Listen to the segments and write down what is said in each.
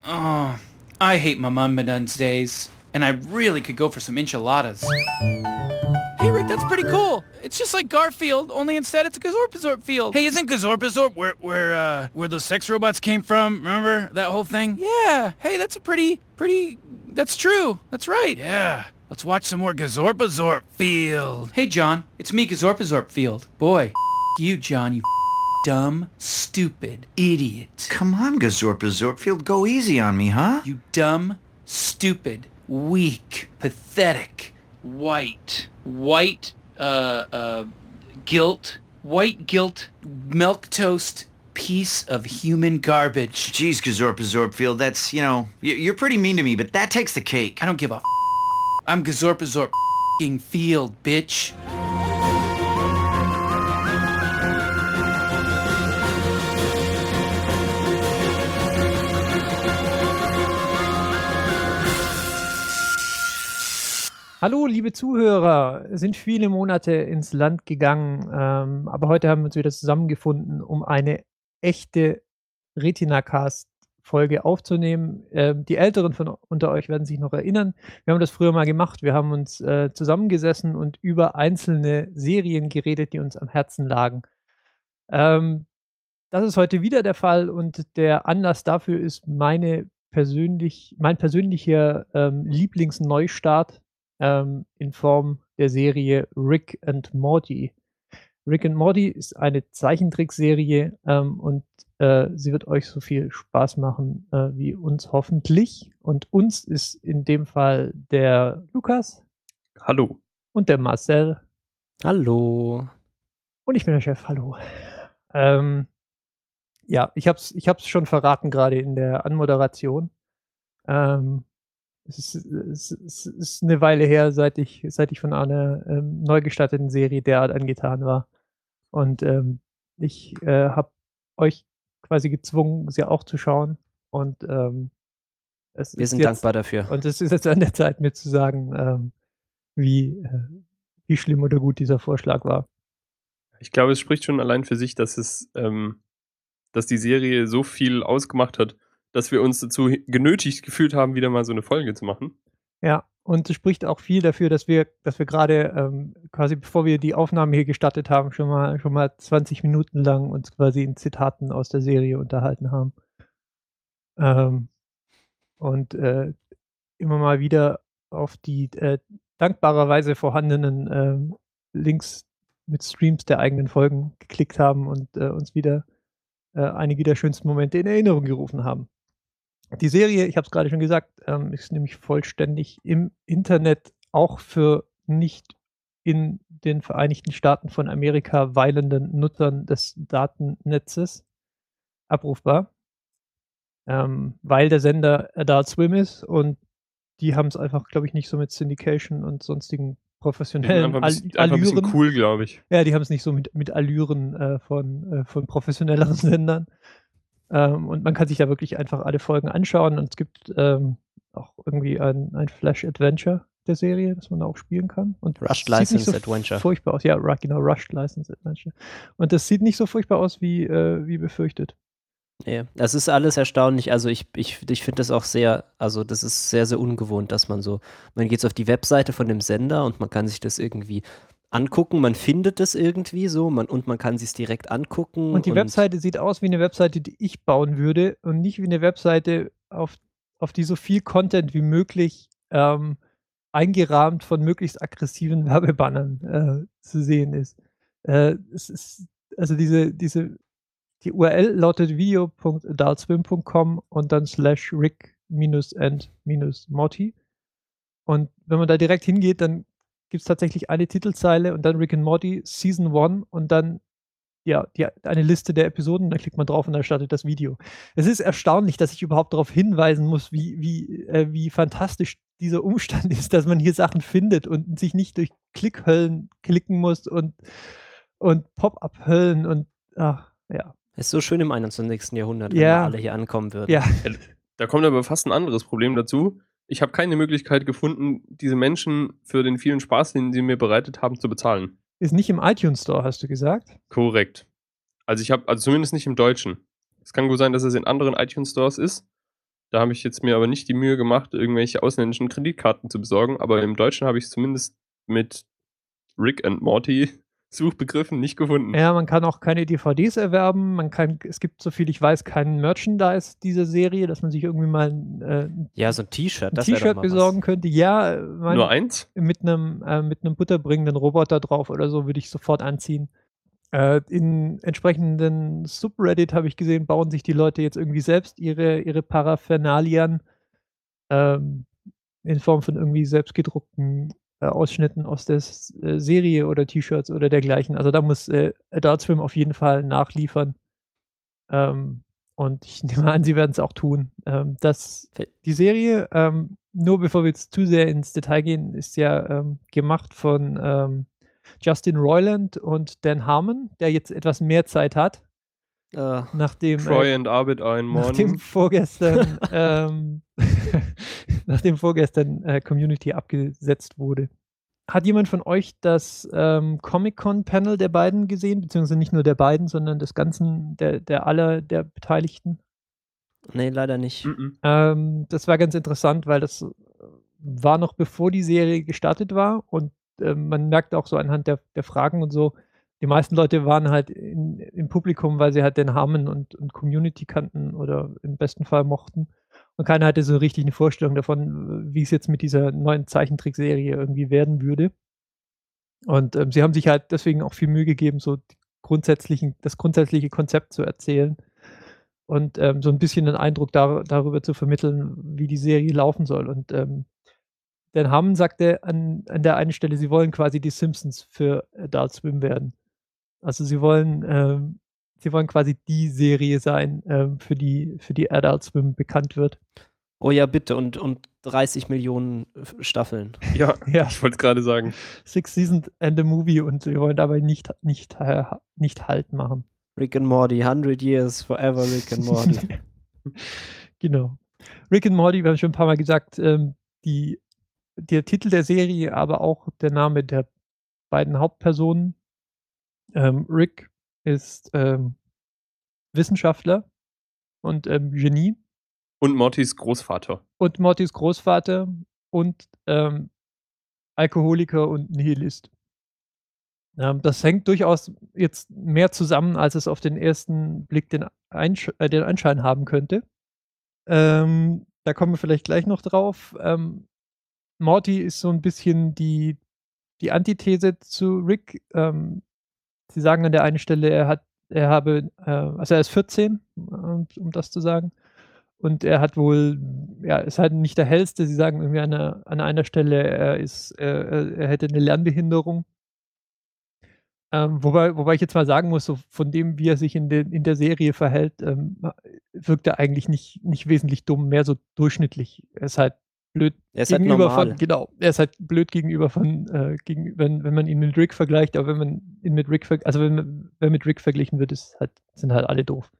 Oh, I hate my Mummadun's days, and I really could go for some enchiladas. Hey Rick, that's pretty cool. It's just like Garfield, only instead it's a Gazorpazorp field. Hey, isn't Gazorpazorp where those sex robots came from? Remember that whole thing? Yeah. Hey, that's a pretty. That's true. That's right. Yeah. Let's watch some more Gazorpazorp field. Hey John, it's me, Gazorpazorp field. Boy, you John, you dumb, stupid idiot. Come on, Gazorpazorpfield, go easy on me, huh? You dumb, stupid, weak, pathetic, white, guilt, milquetoast piece of human garbage. Jeez, Gazorpazorpfield, that's, you're pretty mean to me, but that takes the cake. I don't give a I'm Gazorpazorp field, bitch. Hallo, liebe Zuhörer. Es sind viele Monate ins Land gegangen, aber heute haben wir uns wieder zusammengefunden, um eine echte Retina-Cast-Folge aufzunehmen. Die Älteren von unter euch werden sich noch erinnern. Wir haben das früher mal gemacht. Wir haben uns zusammengesessen und über einzelne Serien geredet, die uns am Herzen lagen. Das ist heute wieder der Fall und der Anlass dafür ist mein persönlicher Lieblingsneustart in Form der Serie Rick and Morty. Rick and Morty ist eine Zeichentrickserie und sie wird euch so viel Spaß machen wie uns hoffentlich. Und uns ist in dem Fall der Lukas. Hallo. Und der Marcel. Hallo. Und ich bin der Chef. Hallo. Ja, ich hab's schon verraten gerade in der Anmoderation. Es ist eine Weile her, seit ich von einer neu gestarteten Serie derart angetan war. Und ich habe euch quasi gezwungen, sie auch zu schauen. Und wir sind dankbar dafür. Und es ist jetzt an der Zeit, mir zu sagen, wie schlimm oder gut dieser Vorschlag war. Ich glaube, es spricht schon allein für sich, dass die Serie so viel ausgemacht hat, dass wir uns dazu genötigt gefühlt haben, wieder mal so eine Folge zu machen. Ja, und es spricht auch viel dafür, dass wir gerade quasi bevor wir die Aufnahme hier gestartet haben, schon mal 20 Minuten lang uns quasi in Zitaten aus der Serie unterhalten haben. Und immer mal wieder auf die dankbarerweise vorhandenen Links mit Streams der eigenen Folgen geklickt haben und uns wieder einige der schönsten Momente in Erinnerung gerufen haben. Die Serie, ich habe es gerade schon gesagt, ist nämlich vollständig im Internet auch für nicht in den Vereinigten Staaten von Amerika weilenden Nutzern des Datennetzes abrufbar, weil der Sender Adult Swim ist und die haben es einfach, glaube ich, nicht so mit Syndication und sonstigen professionellen einfach ein bisschen cool, glaube ich. Ja, die haben es nicht so mit Allüren von professionelleren Sendern. Und man kann sich da wirklich einfach alle Folgen anschauen und es gibt auch irgendwie ein Flash-Adventure der Serie, das man da auch spielen kann. Und Rushed sieht nicht License so Adventure. furchtbar aus. Ja, genau, Rushed License Adventure. Und das sieht nicht so furchtbar aus wie befürchtet. Nee, das ist alles erstaunlich. Also ich finde das auch sehr, also das ist sehr, sehr ungewohnt, dass man geht auf die Webseite von dem Sender und man kann sich das irgendwie angucken, man findet es irgendwie so und man kann sich direkt angucken. Und die Webseite sieht aus wie eine Webseite, die ich bauen würde und nicht wie eine Webseite, auf die so viel Content wie möglich eingerahmt von möglichst aggressiven Werbebannern zu sehen ist. Es ist also die URL lautet video.adultswim.com und dann /Rick-and-Morty. Und wenn man da direkt hingeht, dann gibt es tatsächlich eine Titelzeile und dann Rick and Morty Season 1 und dann eine Liste der Episoden, dann klickt man drauf und dann startet das Video. Es ist erstaunlich, dass ich überhaupt darauf hinweisen muss, wie fantastisch dieser Umstand ist, dass man hier Sachen findet und sich nicht durch Klickhöllen klicken muss und Pop-up-Höllen und ja. Ist so schön im 21. Jahrhundert, wenn Ja. wir alle hier ankommen würden. Ja. Da kommt aber fast ein anderes Problem dazu. Ich habe keine Möglichkeit gefunden, diese Menschen für den vielen Spaß, den sie mir bereitet haben, zu bezahlen. Ist nicht im iTunes Store, hast du gesagt? Korrekt. Also zumindest nicht im Deutschen. Es kann gut sein, dass es in anderen iTunes Stores ist, Da habe ich jetzt mir aber nicht die Mühe gemacht, irgendwelche ausländischen Kreditkarten zu besorgen, aber im Deutschen habe ich es zumindest mit Rick and Morty Suchbegriffen nicht gefunden. Ja, man kann auch keine DVDs erwerben. Es gibt, soviel ich weiß, keinen Merchandise dieser Serie, dass man sich irgendwie mal ein Ja, so ein T-Shirt, das T-Shirt besorgen könnte. Ja, Nur eins? mit einem butterbringenden Roboter drauf oder so würde ich sofort anziehen. In entsprechenden Subreddit habe ich gesehen, bauen sich die Leute jetzt irgendwie selbst ihre Paraphernalien in Form von irgendwie selbstgedruckten Ausschnitten aus der Serie oder T-Shirts oder dergleichen. Also da muss Adult Swim auf jeden Fall nachliefern. Und ich nehme an, sie werden es auch tun. Die Serie, nur bevor wir jetzt zu sehr ins Detail gehen, ist ja gemacht von Justin Roiland und Dan Harmon, der jetzt etwas mehr Zeit hat, nachdem Troy and Arbit ein Morning. nachdem vorgestern Community abgesetzt wurde. Hat jemand von euch das Comic-Con-Panel der beiden gesehen? Beziehungsweise nicht nur der beiden, sondern des ganzen, aller der Beteiligten? Nee, leider nicht. Das war ganz interessant, weil das war noch bevor die Serie gestartet war und man merkt auch so anhand der Fragen und so, die meisten Leute waren halt im Publikum, weil sie halt den Harmon und Community kannten oder im besten Fall mochten. Und keiner hatte so richtig eine Vorstellung davon, wie es jetzt mit dieser neuen Zeichentrickserie irgendwie werden würde. Und sie haben sich halt deswegen auch viel Mühe gegeben, so das grundsätzliche Konzept zu erzählen und so ein bisschen den Eindruck darüber zu vermitteln, wie die Serie laufen soll. Und Dan Harmon sagte an der einen Stelle, sie wollen quasi die Simpsons für Adult Swim werden. Also sie wollen quasi die Serie sein, für die Adult Swim bekannt wird. Oh ja, bitte. Und 30 Millionen Staffeln. Ja, Ja. ich wollte es gerade sagen. 6 Seasons and a Movie und sie wollen dabei nicht Halt machen. Rick and Morty, 100 Years Forever Rick and Morty. Genau. Rick and Morty, wir haben schon ein paar Mal gesagt, der Titel der Serie, aber auch der Name der beiden Hauptpersonen. Rick ist Wissenschaftler und Genie. Und Mortys Großvater. Und Mortys Großvater und Alkoholiker und Nihilist. Das hängt durchaus jetzt mehr zusammen, als es auf den ersten Blick den Anschein haben könnte. Da kommen wir vielleicht gleich noch drauf. Morty ist so ein bisschen die Antithese zu Rick. Sie sagen an der einen Stelle, er ist 14, um das zu sagen. Und er hat wohl, ist halt nicht der hellste. Sie sagen irgendwie an einer Stelle, er hätte eine Lernbehinderung. Wobei ich jetzt mal sagen muss, so von dem, wie er sich in der Serie verhält, wirkt er eigentlich nicht wesentlich dumm, mehr so durchschnittlich. Er ist halt blöd Er ist halt gegenüber normal. er ist halt blöd gegenüber wenn man ihn mit Rick vergleicht, aber wenn man ihn mit Rick wer mit Rick verglichen wird, sind halt alle doof.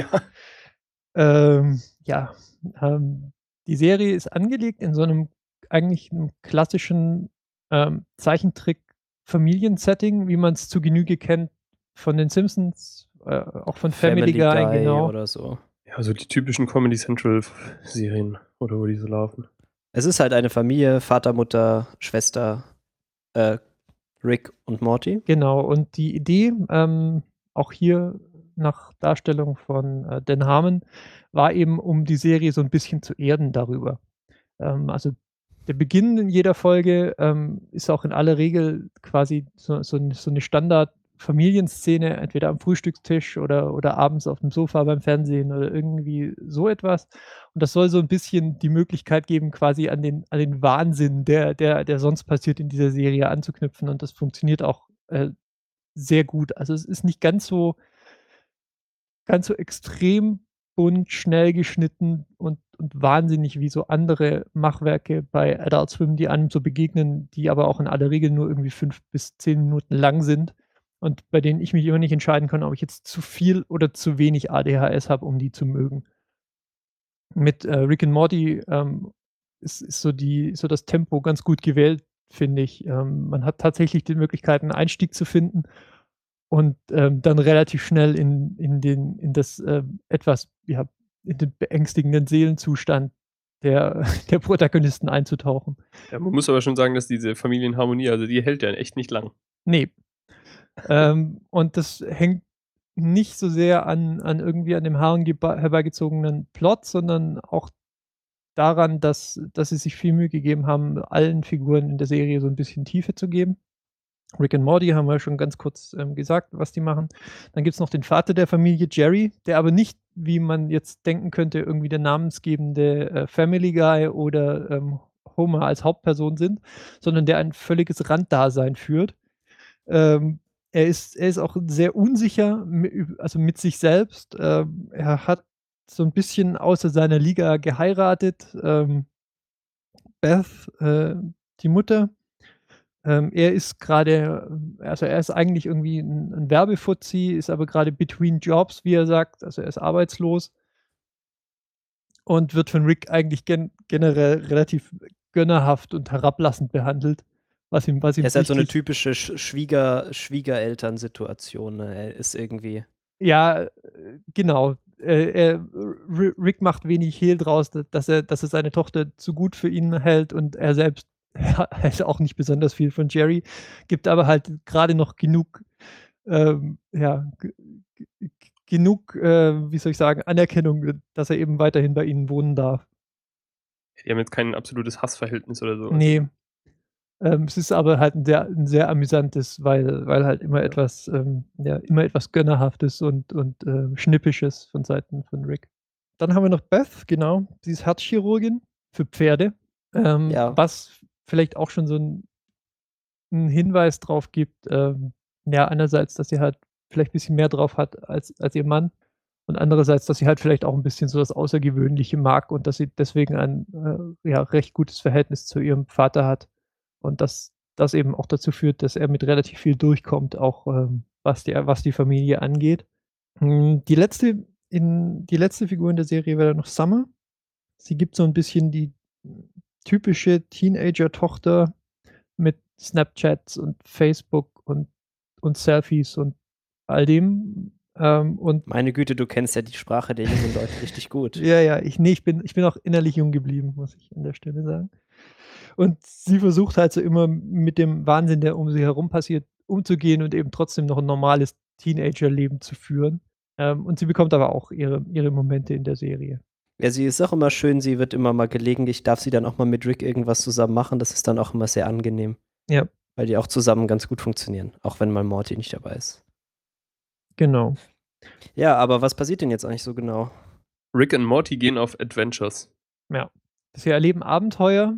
Ja. Die Serie ist angelegt in so einem klassischen Zeichentrick-Familiensetting, wie man es zu Genüge kennt von den Simpsons, auch von Family Guy, genau. Oder so. Ja, so die typischen Comedy Central Serien oder wo die so laufen. Es ist halt eine Familie, Vater, Mutter, Schwester, Rick und Morty. Genau, und die Idee, auch hier nach Darstellung von Dan Harmon, war eben, um die Serie so ein bisschen zu erden darüber. Also der Beginn in jeder Folge ist auch in aller Regel quasi so eine Standard-Familienszene, entweder am Frühstückstisch oder abends auf dem Sofa beim Fernsehen oder irgendwie so etwas. Und das soll so ein bisschen die Möglichkeit geben, quasi an den Wahnsinn, der sonst passiert in dieser Serie anzuknüpfen. Und das funktioniert auch sehr gut. Also es ist nicht ganz so extrem bunt, schnell geschnitten und wahnsinnig wie so andere Machwerke bei Adult Swim, die einem so begegnen, die aber auch in aller Regel nur irgendwie 5 bis 10 Minuten lang sind und bei denen ich mich immer nicht entscheiden kann, ob ich jetzt zu viel oder zu wenig ADHS habe, um die zu mögen. Mit Rick and Morty ist so das Tempo ganz gut gewählt, finde ich. Man hat tatsächlich die Möglichkeit, einen Einstieg zu finden und dann relativ schnell in das etwas den beängstigenden Seelenzustand der Protagonisten einzutauchen. Ja, man muss aber schon sagen, dass diese Familienharmonie, also die hält ja echt nicht lang. Nee. Und das hängt nicht so sehr an dem herbeigezogenen Plot, sondern auch daran, dass sie sich viel Mühe gegeben haben, allen Figuren in der Serie so ein bisschen Tiefe zu geben. Rick and Morty haben wir schon ganz kurz gesagt, was die machen. Dann gibt es noch den Vater der Familie, Jerry, der aber nicht, wie man jetzt denken könnte, irgendwie der namensgebende Family Guy oder Homer als Hauptperson sind, sondern der ein völliges Randdasein führt. Er ist auch sehr unsicher, also mit sich selbst. Er hat so ein bisschen außer seiner Liga geheiratet. Beth, die Mutter. Er ist gerade, also er ist eigentlich irgendwie ein Werbefuzzi, ist aber gerade between jobs, wie er sagt, also er ist arbeitslos und wird von Rick eigentlich generell relativ gönnerhaft und herablassend behandelt, was ihm Er ist halt so eine sichtlich- typische Schwiegerelternsituation. Ne? Er ist irgendwie. Ja, genau. Rick macht wenig Hehl draus, dass er seine Tochter zu gut für ihn hält und er selbst hält auch nicht besonders viel von Jerry, gibt aber halt gerade noch genug, wie soll ich sagen, Anerkennung, dass er eben weiterhin bei ihnen wohnen darf. Die haben jetzt kein absolutes Hassverhältnis oder so. Nee. Es ist aber halt ein sehr amüsantes, weil halt immer etwas Gönnerhaftes und Schnippisches von Seiten von Rick. Dann haben wir noch Beth, genau. Sie ist Herzchirurgin für Pferde. Ja. Was vielleicht auch schon so ein Hinweis drauf gibt, einerseits, dass sie halt vielleicht ein bisschen mehr drauf hat als ihr Mann und andererseits, dass sie halt vielleicht auch ein bisschen so das Außergewöhnliche mag und dass sie deswegen ein recht gutes Verhältnis zu ihrem Vater hat. Und das eben auch dazu führt, dass er mit relativ viel durchkommt, auch was die Familie angeht. Die letzte Figur in der Serie wäre dann noch Summer. Sie gibt so ein bisschen die typische Teenager-Tochter mit Snapchats und Facebook und Selfies und all dem. Und Meine Güte, du kennst ja die Sprache der jungen Leute richtig gut. ja, ich bin auch innerlich jung geblieben, muss ich an der Stelle sagen. Und sie versucht halt so immer mit dem Wahnsinn, der um sie herum passiert, umzugehen und eben trotzdem noch ein normales Teenager-Leben zu führen. Und sie bekommt aber auch ihre Momente in der Serie. Ja, sie ist auch immer schön, sie wird immer mal gelegentlich, darf sie dann auch mal mit Rick irgendwas zusammen machen, das ist dann auch immer sehr angenehm. Ja. Weil die auch zusammen ganz gut funktionieren, auch wenn mal Morty nicht dabei ist. Genau. Ja, aber was passiert denn jetzt eigentlich so genau? Rick und Morty gehen auf Adventures. Ja. Sie erleben Abenteuer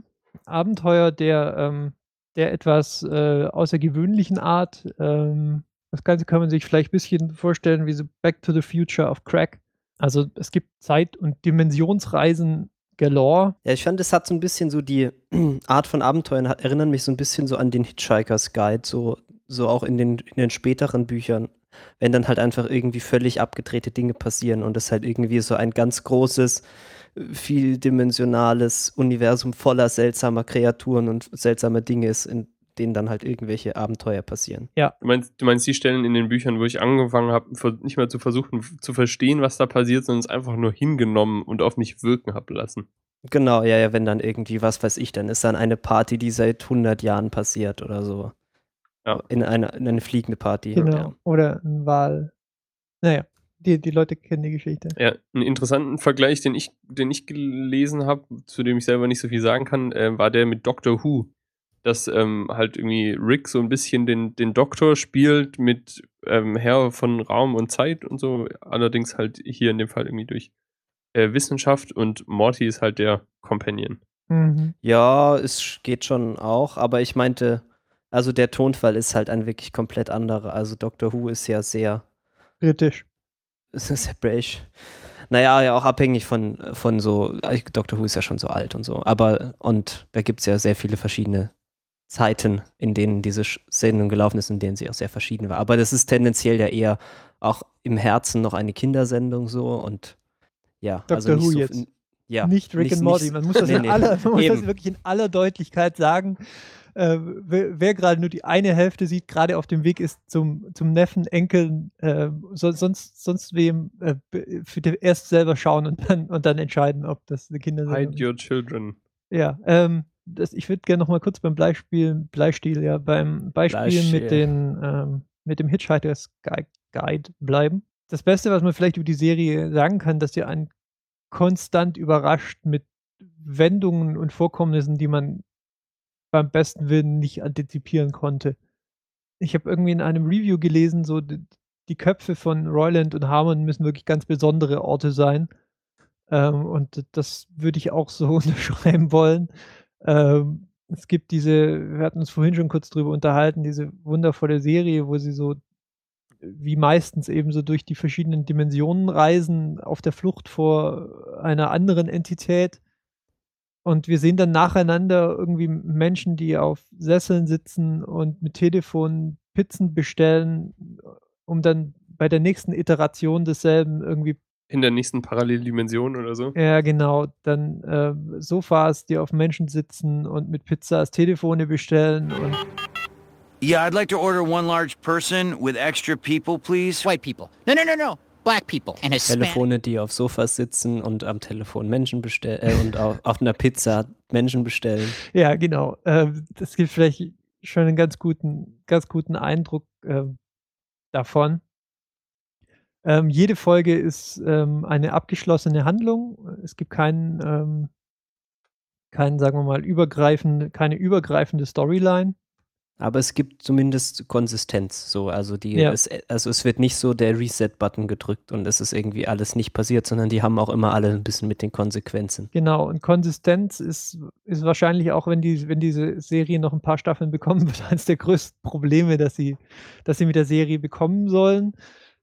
der etwas außergewöhnlichen Art. Das Ganze kann man sich vielleicht ein bisschen vorstellen wie so Back to the Future auf Crack. Also es gibt Zeit- und Dimensionsreisen galore. Ja, ich fand, es hat so ein bisschen so die Art von Abenteuern, erinnern mich so ein bisschen so an den Hitchhiker's Guide, so auch in den späteren Büchern, wenn dann halt einfach irgendwie völlig abgedrehte Dinge passieren und es halt irgendwie so ein ganz großes, vieldimensionales Universum voller seltsamer Kreaturen und seltsamer Dinge ist, in denen dann halt irgendwelche Abenteuer passieren. Ja. Du meinst die Stellen in den Büchern, wo ich angefangen habe, nicht mal zu versuchen zu verstehen, was da passiert, sondern es einfach nur hingenommen und auf mich wirken habe lassen. Genau, ja, wenn dann irgendwie, was weiß ich, dann ist dann eine Party, die seit 100 Jahren passiert oder so. Ja. In eine fliegende Party. Genau. Ja. Oder ein Wal. Naja, die Leute kennen die Geschichte. Ja, einen interessanten Vergleich, den ich gelesen habe, zu dem ich selber nicht so viel sagen kann, war der mit Doctor Who. Dass halt irgendwie Rick so ein bisschen den Doktor spielt mit Herr von Raum und Zeit und so, allerdings halt hier in dem Fall irgendwie durch Wissenschaft und Morty ist halt der Companion. Mhm. Ja, es geht schon auch, aber ich meinte, also der Tonfall ist halt ein wirklich komplett anderer. Also Doctor Who ist ja sehr Britisch. sehr britisch. Naja, ja auch abhängig von so, Doctor Who ist ja schon so alt und so, aber und da gibt es ja sehr viele verschiedene Zeiten, in denen diese Sendung gelaufen ist, in denen sie auch sehr verschieden war. Aber das ist tendenziell ja eher auch im Herzen noch eine Kindersendung so und ja. Dr. also nicht Who so, jetzt. Ja, Nicht Rick and Morty. Man muss das nee, man muss das eben. wirklich in aller Deutlichkeit sagen. wer gerade nur die eine Hälfte sieht, gerade auf dem Weg ist zum Neffen, Enkeln, sonst wem, erst selber schauen und dann entscheiden, ob das eine Kindersendung Hide ist. your children. Ja, ich würde gerne noch mal kurz beim Bleistiel, ja, beim Beispiel mit dem Hitchhiker's Guide bleiben. Das Beste, was man vielleicht über die Serie sagen kann, dass die einen konstant überrascht mit Wendungen und Vorkommnissen, die man beim besten Willen nicht antizipieren konnte. Ich habe irgendwie in einem Review gelesen, so die Köpfe von Roiland und Harmon müssen wirklich ganz besondere Orte sein. Und das würde ich auch so unterschreiben wollen. Es gibt wir hatten uns vorhin schon kurz drüber unterhalten, diese wundervolle Serie, wo sie so wie meistens eben so durch die verschiedenen Dimensionen reisen, auf der Flucht vor einer anderen Entität. Und wir sehen dann nacheinander irgendwie Menschen, die auf Sesseln sitzen und mit Telefon Pizzen bestellen, um dann bei der nächsten Iteration desselben irgendwie In der nächsten Paralleldimension oder so. ja, genau, dann, Sofas, die auf Menschen sitzen und mit Pizzas Telefone bestellen und Yeah, I'd like to order one large person with extra people, please. White people. No. Black people and Hispanic. Telefone, die auf Sofas sitzen und am Telefon Menschen bestellen und auf einer Pizza Menschen bestellen. ja, genau. Das gibt vielleicht schon einen ganz guten Eindruck, davon. Jede Folge ist, eine abgeschlossene Handlung. Es gibt sagen wir mal, keine übergreifende Storyline. Aber es gibt zumindest Konsistenz. So, also Ja. es wird nicht so der Reset-Button gedrückt und es ist irgendwie alles nicht passiert, sondern die haben auch immer alle ein bisschen mit den Konsequenzen. Genau, und Konsistenz ist wahrscheinlich auch, wenn diese Serie noch ein paar Staffeln bekommen wird, eines der größten Probleme, dass sie mit der Serie bekommen sollen.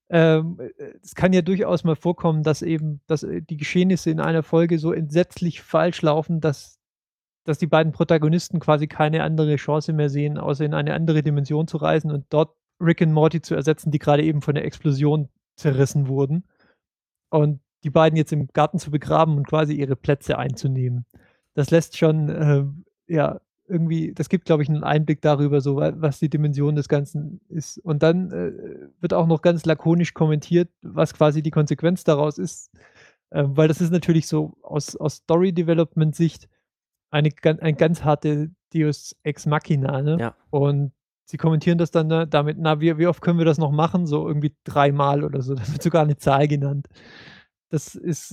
Es kann ja durchaus mal vorkommen, dass die Geschehnisse in einer Folge so entsetzlich falsch laufen, dass die beiden Protagonisten quasi keine andere Chance mehr sehen, außer in eine andere Dimension zu reisen und dort Rick und Morty zu ersetzen, die gerade eben von der Explosion zerrissen wurden. Und die beiden jetzt im Garten zu begraben und quasi ihre Plätze einzunehmen. Das lässt schon, ja, irgendwie das gibt, glaube ich, einen Einblick darüber, so was die Dimension des Ganzen ist. Und dann, wird auch noch ganz lakonisch kommentiert, was quasi die Konsequenz daraus ist, weil das ist natürlich so aus Story-Development-Sicht ein ganz harte Deus Ex Machina, ne? Ja. Und sie kommentieren das dann, ne, damit: „Na, wie oft können wir das noch machen?“ So irgendwie 3-mal oder so. Da wird sogar 'ne Zahl genannt. Das ist,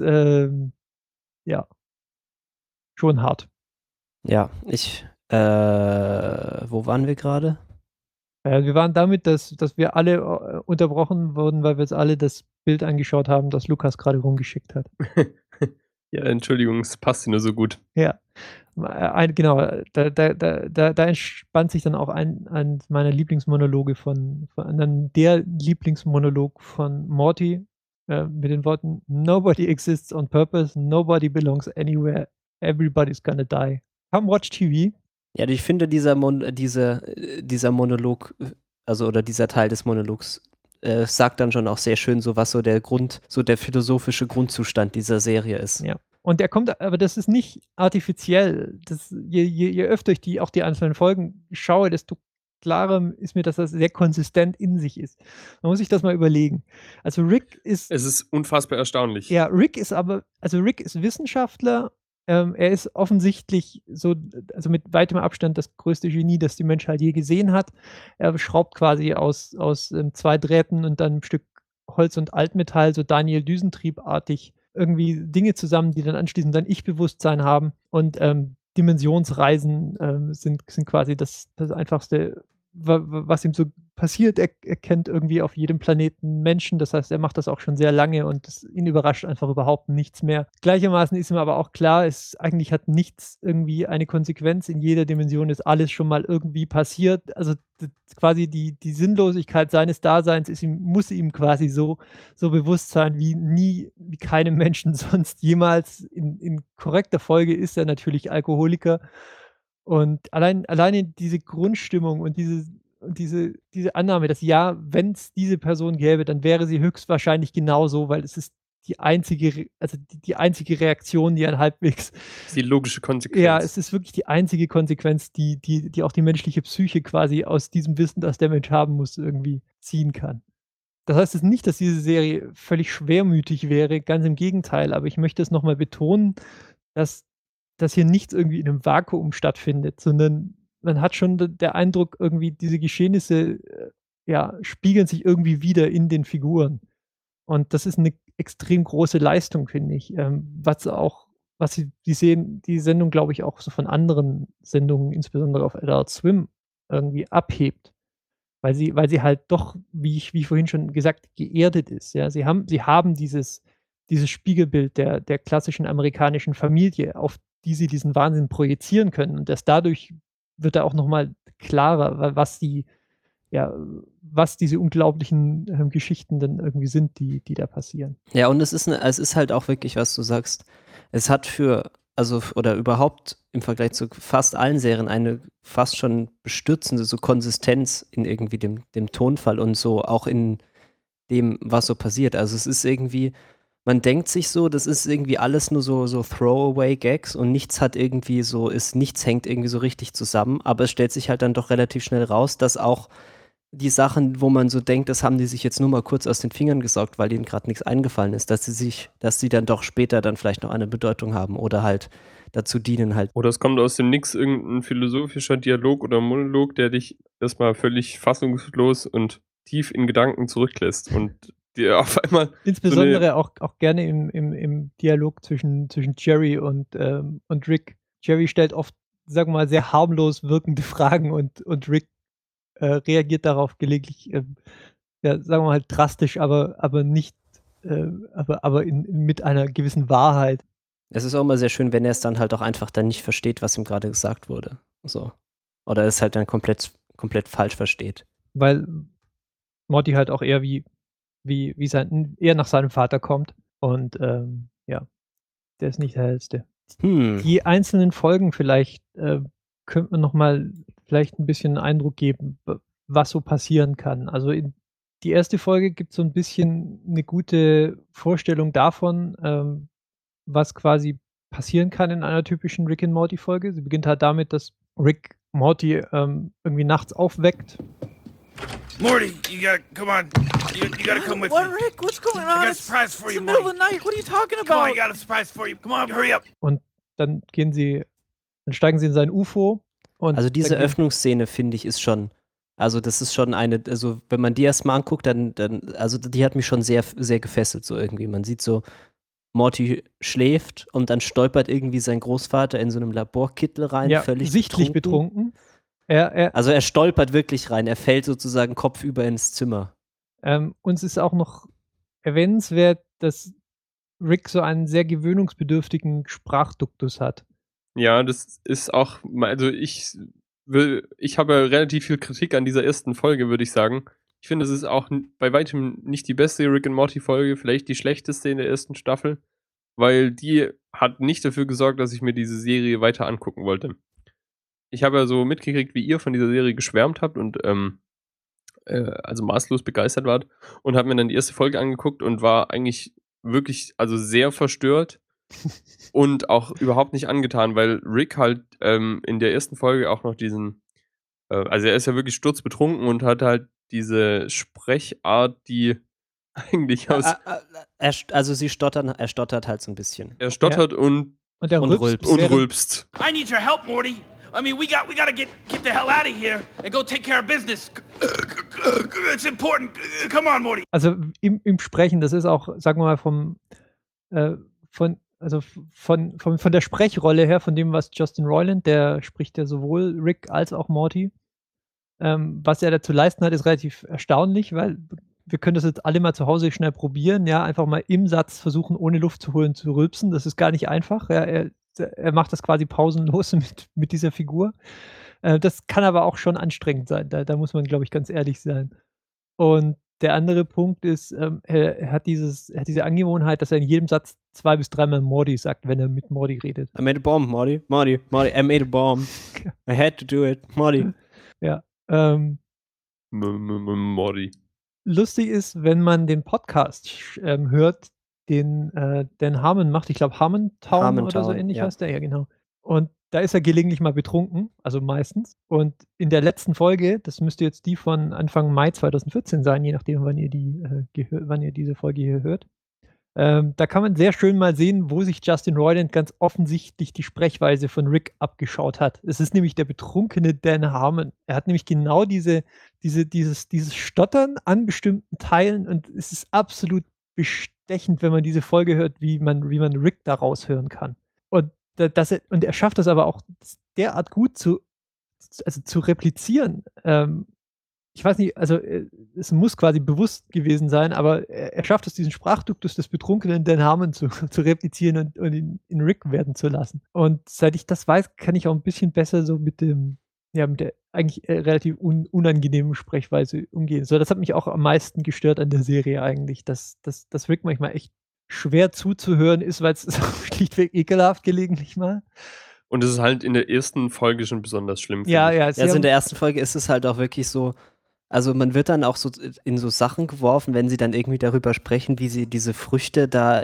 ja, schon hart. Ja, wo waren wir gerade? Wir waren damit, dass wir alle, unterbrochen wurden, weil wir uns alle das Bild angeschaut haben, das Lukas grade rumgeschickt hat. Ja, Entschuldigung, es passte nur so gut. Ja. Genau, da entspannt sich dann auch ein meiner Lieblingsmonologe der Lieblingsmonolog von Morty, mit den Worten: „Nobody exists on purpose, nobody belongs anywhere, everybody's gonna die. Come watch TV.“ Ja, ich finde, dieser Monolog, oder dieser Teil des Monologs, sagt dann schon auch sehr schön, so was so der philosophische Grundzustand dieser Serie ist. Ja. Und aber das ist nicht artifiziell. Je öfter ich auch die einzelnen Folgen schaue, desto klarer ist mir, dass das sehr konsistent in sich ist. Man muss sich das mal überlegen. Also Rick ist Es ist unfassbar erstaunlich. Ja, Rick ist Wissenschaftler. Er ist offensichtlich also mit weitem Abstand das größte Genie, das die Menschheit je gesehen hat. Er schraubt quasi aus 2 Drähten und dann 'nem Stück Holz und Altmetall so Daniel Düsentrieb-artig irgendwie Dinge zusammen, die dann anschließend sein Ich-Bewusstsein haben. Und, Dimensionsreisen, sind quasi das Einfachste, was ihm so passiert. Er kennt irgendwie auf jedem Planeten Menschen, das heißt, er macht das auch schon sehr lange und ihn überrascht einfach überhaupt nichts mehr. Gleichermaßen ist ihm aber auch klar, eigentlich hat nichts irgendwie eine Konsequenz. In jeder Dimension ist alles schon mal irgendwie passiert. Also quasi die Sinnlosigkeit seines Daseins muss ihm quasi so bewusst sein wie keinem Menschen sonst jemals. In korrekter Folge ist er natürlich Alkoholiker. Und alleine diese Grundstimmung und diese Annahme, dass ja, wenn es diese Person gäbe, dann wäre sie höchstwahrscheinlich genauso, weil es ist die einzige Reaktion, die ein halbwegs Die logische Konsequenz. ja, es ist wirklich die einzige Konsequenz, die auch die menschliche Psyche quasi aus diesem Wissen, das der Mensch haben muss, irgendwie ziehen kann. Das heißt jetzt nicht, dass diese Serie völlig schwermütig wäre, ganz im Gegenteil, aber ich möchte es noch mal betonen, dass hier nichts irgendwie in einem Vakuum stattfindet, sondern man hat schon der Eindruck, irgendwie diese Geschehnisse, spiegeln sich irgendwie wieder in den Figuren. Und das ist 'ne extrem große Leistung, finde ich, was die Sendung, glaube ich, auch so von anderen Sendungen, insbesondere auf Adult Swim, irgendwie abhebt, weil sie halt doch, wie vorhin schon gesagt, geerdet ist, ja. Sie haben dieses Spiegelbild der klassischen amerikanischen Familie, auf die sie diesen Wahnsinn projizieren können. Und erst dadurch wird da auch noch mal klarer, was diese unglaublichen, Geschichten dann irgendwie sind, die da passieren. Ja, und es ist halt auch wirklich, was du sagst, es hat oder überhaupt im Vergleich zu fast allen Serien eine fast schon bestürzende so Konsistenz in irgendwie dem Tonfall und so auch in dem, was so passiert. Also es ist irgendwie, man denkt sich so, das ist irgendwie alles nur so Throwaway-Gags und nichts hängt irgendwie so richtig zusammen, aber es stellt sich halt dann doch relativ schnell raus, dass auch die Sachen, wo man so denkt, das haben die sich jetzt nur mal kurz aus den Fingern gesaugt, weil ihnen gerade nichts eingefallen ist, dass sie dann doch später dann vielleicht noch eine Bedeutung haben oder halt dazu dienen halt. Oder es kommt aus dem Nix irgendein philosophischer Dialog oder Monolog, der dich erstmal völlig fassungslos und tief in Gedanken zurücklässt und dir auf einmal Insbesondere auch gerne im Dialog zwischen Jerry und Rick. Jerry stellt oft, sagen wir mal, sehr harmlos wirkende Fragen und Rick reagiert darauf gelegentlich, sagen wir mal halt drastisch, aber nicht, mit einer gewissen Wahrheit. Es ist auch immer sehr schön, wenn er es dann halt auch einfach dann nicht versteht, was ihm gerade gesagt wurde. So. Oder es halt dann komplett falsch versteht. Weil Morty halt auch eher eher nach seinem Vater kommt und der ist nicht der Hellste. Die einzelnen Folgen vielleicht könnte man noch mal vielleicht ein bisschen einen Eindruck geben, was so passieren kann. Also die erste Folge gibt so ein bisschen eine gute Vorstellung davon, was quasi passieren kann in einer typischen Rick and Morty Folge. Sie beginnt halt damit, dass Rick Morty irgendwie nachts aufweckt. Morty, come on. You gotta come with What, me. Rick? What's going I on? got a surprise for It's you, the middle of Morty. the night. What are you talking Come on, about? I got a surprise for you. Come on, hurry up. Und dann steigen sie in sein UFO. Und also diese Öffnungsszene, finde ich, ist schon, also das ist schon also wenn man die erstmal anguckt, dann, also die hat mich schon sehr, sehr gefesselt so irgendwie. Man sieht so, Morty schläft und dann stolpert irgendwie sein Großvater in so einem Laborkittel rein, völlig sichtlich betrunken. Also er stolpert wirklich rein, er fällt sozusagen kopfüber ins Zimmer. Uns ist auch noch erwähnenswert, dass Rick so einen sehr gewöhnungsbedürftigen Sprachduktus hat. Ja, das ist auch, also ich habe relativ viel Kritik an dieser ersten Folge, würde ich sagen. Ich finde, es ist auch bei weitem nicht die beste Rick and Morty Folge, vielleicht die schlechteste in der ersten Staffel, weil die hat nicht dafür gesorgt, dass ich mir diese Serie weiter angucken wollte. Ich habe ja so mitgekriegt, wie ihr von dieser Serie geschwärmt habt und also maßlos begeistert wart und habe mir dann die erste Folge angeguckt und war eigentlich wirklich, also sehr verstört und auch überhaupt nicht angetan, weil Rick halt in der ersten Folge auch noch diesen, also er ist ja wirklich sturzbetrunken und hat halt diese Sprechart, die eigentlich aus... er stottert halt so ein bisschen. Er stottert und er rülpst. I need your help, Morty. I mean, we gotta get the hell out of here and go take care of business. It's important. Come on, Morty. Also im Sprechen, das ist auch, sagen wir mal, von der Sprechrolle her, von dem, was Justin Roiland, der spricht ja sowohl Rick als auch Morty, was er da zu leisten hat, ist relativ erstaunlich, weil wir können das jetzt alle mal zu Hause schnell probieren, ja, einfach mal im Satz versuchen, ohne Luft zu holen, zu rülpsen. Das ist gar nicht einfach. Ja, er macht das quasi pausenlos mit dieser Figur. Das kann aber auch schon anstrengend sein. Da muss man, glaube ich, ganz ehrlich sein. Und der andere Punkt ist, er hat diese Angewohnheit, dass er in jedem Satz 2 bis 3 Mal Morty sagt, wenn er mit Morty redet. I made a bomb, Morty. Morty, I made a bomb. I had to do it, Morty. Ja. Morty. Lustig ist, wenn man den Podcast hört, den Dan Harmon macht. Ich glaube, Harmontown oder so Harmontown, ähnlich ja. heißt der, ja genau. Und da ist er gelegentlich mal betrunken, also meistens. Und in der letzten Folge, das müsste jetzt die von Anfang Mai 2014 sein, je nachdem, wann ihr diese Folge hier hört. Da kann man sehr schön mal sehen, wo sich Justin Roiland ganz offensichtlich die Sprechweise von Rick abgeschaut hat. Es ist nämlich der betrunkene Dan Harmon. Er hat nämlich genau dieses Stottern an bestimmten Teilen, und es ist absolut bestechend, wenn man diese Folge hört, wie man Rick da raushören kann. Und er schafft das aber auch derart gut zu replizieren. Ich weiß nicht, also es muss quasi bewusst gewesen sein, aber er schafft es, diesen Sprachduktus des betrunkenen Dan Harmon zu replizieren und ihn in Rick werden zu lassen. Und seit ich das weiß, kann ich auch ein bisschen besser so mit der eigentlich relativ unangenehmen Sprechweise umgehen. So, das hat mich auch am meisten gestört an der Serie eigentlich, dass Rick manchmal echt schwer zuzuhören ist, weil es schlichtweg ekelhaft gelegentlich mal. Und es ist halt in der ersten Folge schon besonders schlimm. Ja, finde ich. ja. Also in der ersten Folge ist es halt auch wirklich so, also man wird dann auch so in so Sachen geworfen, wenn sie dann irgendwie darüber sprechen, wie sie diese Früchte da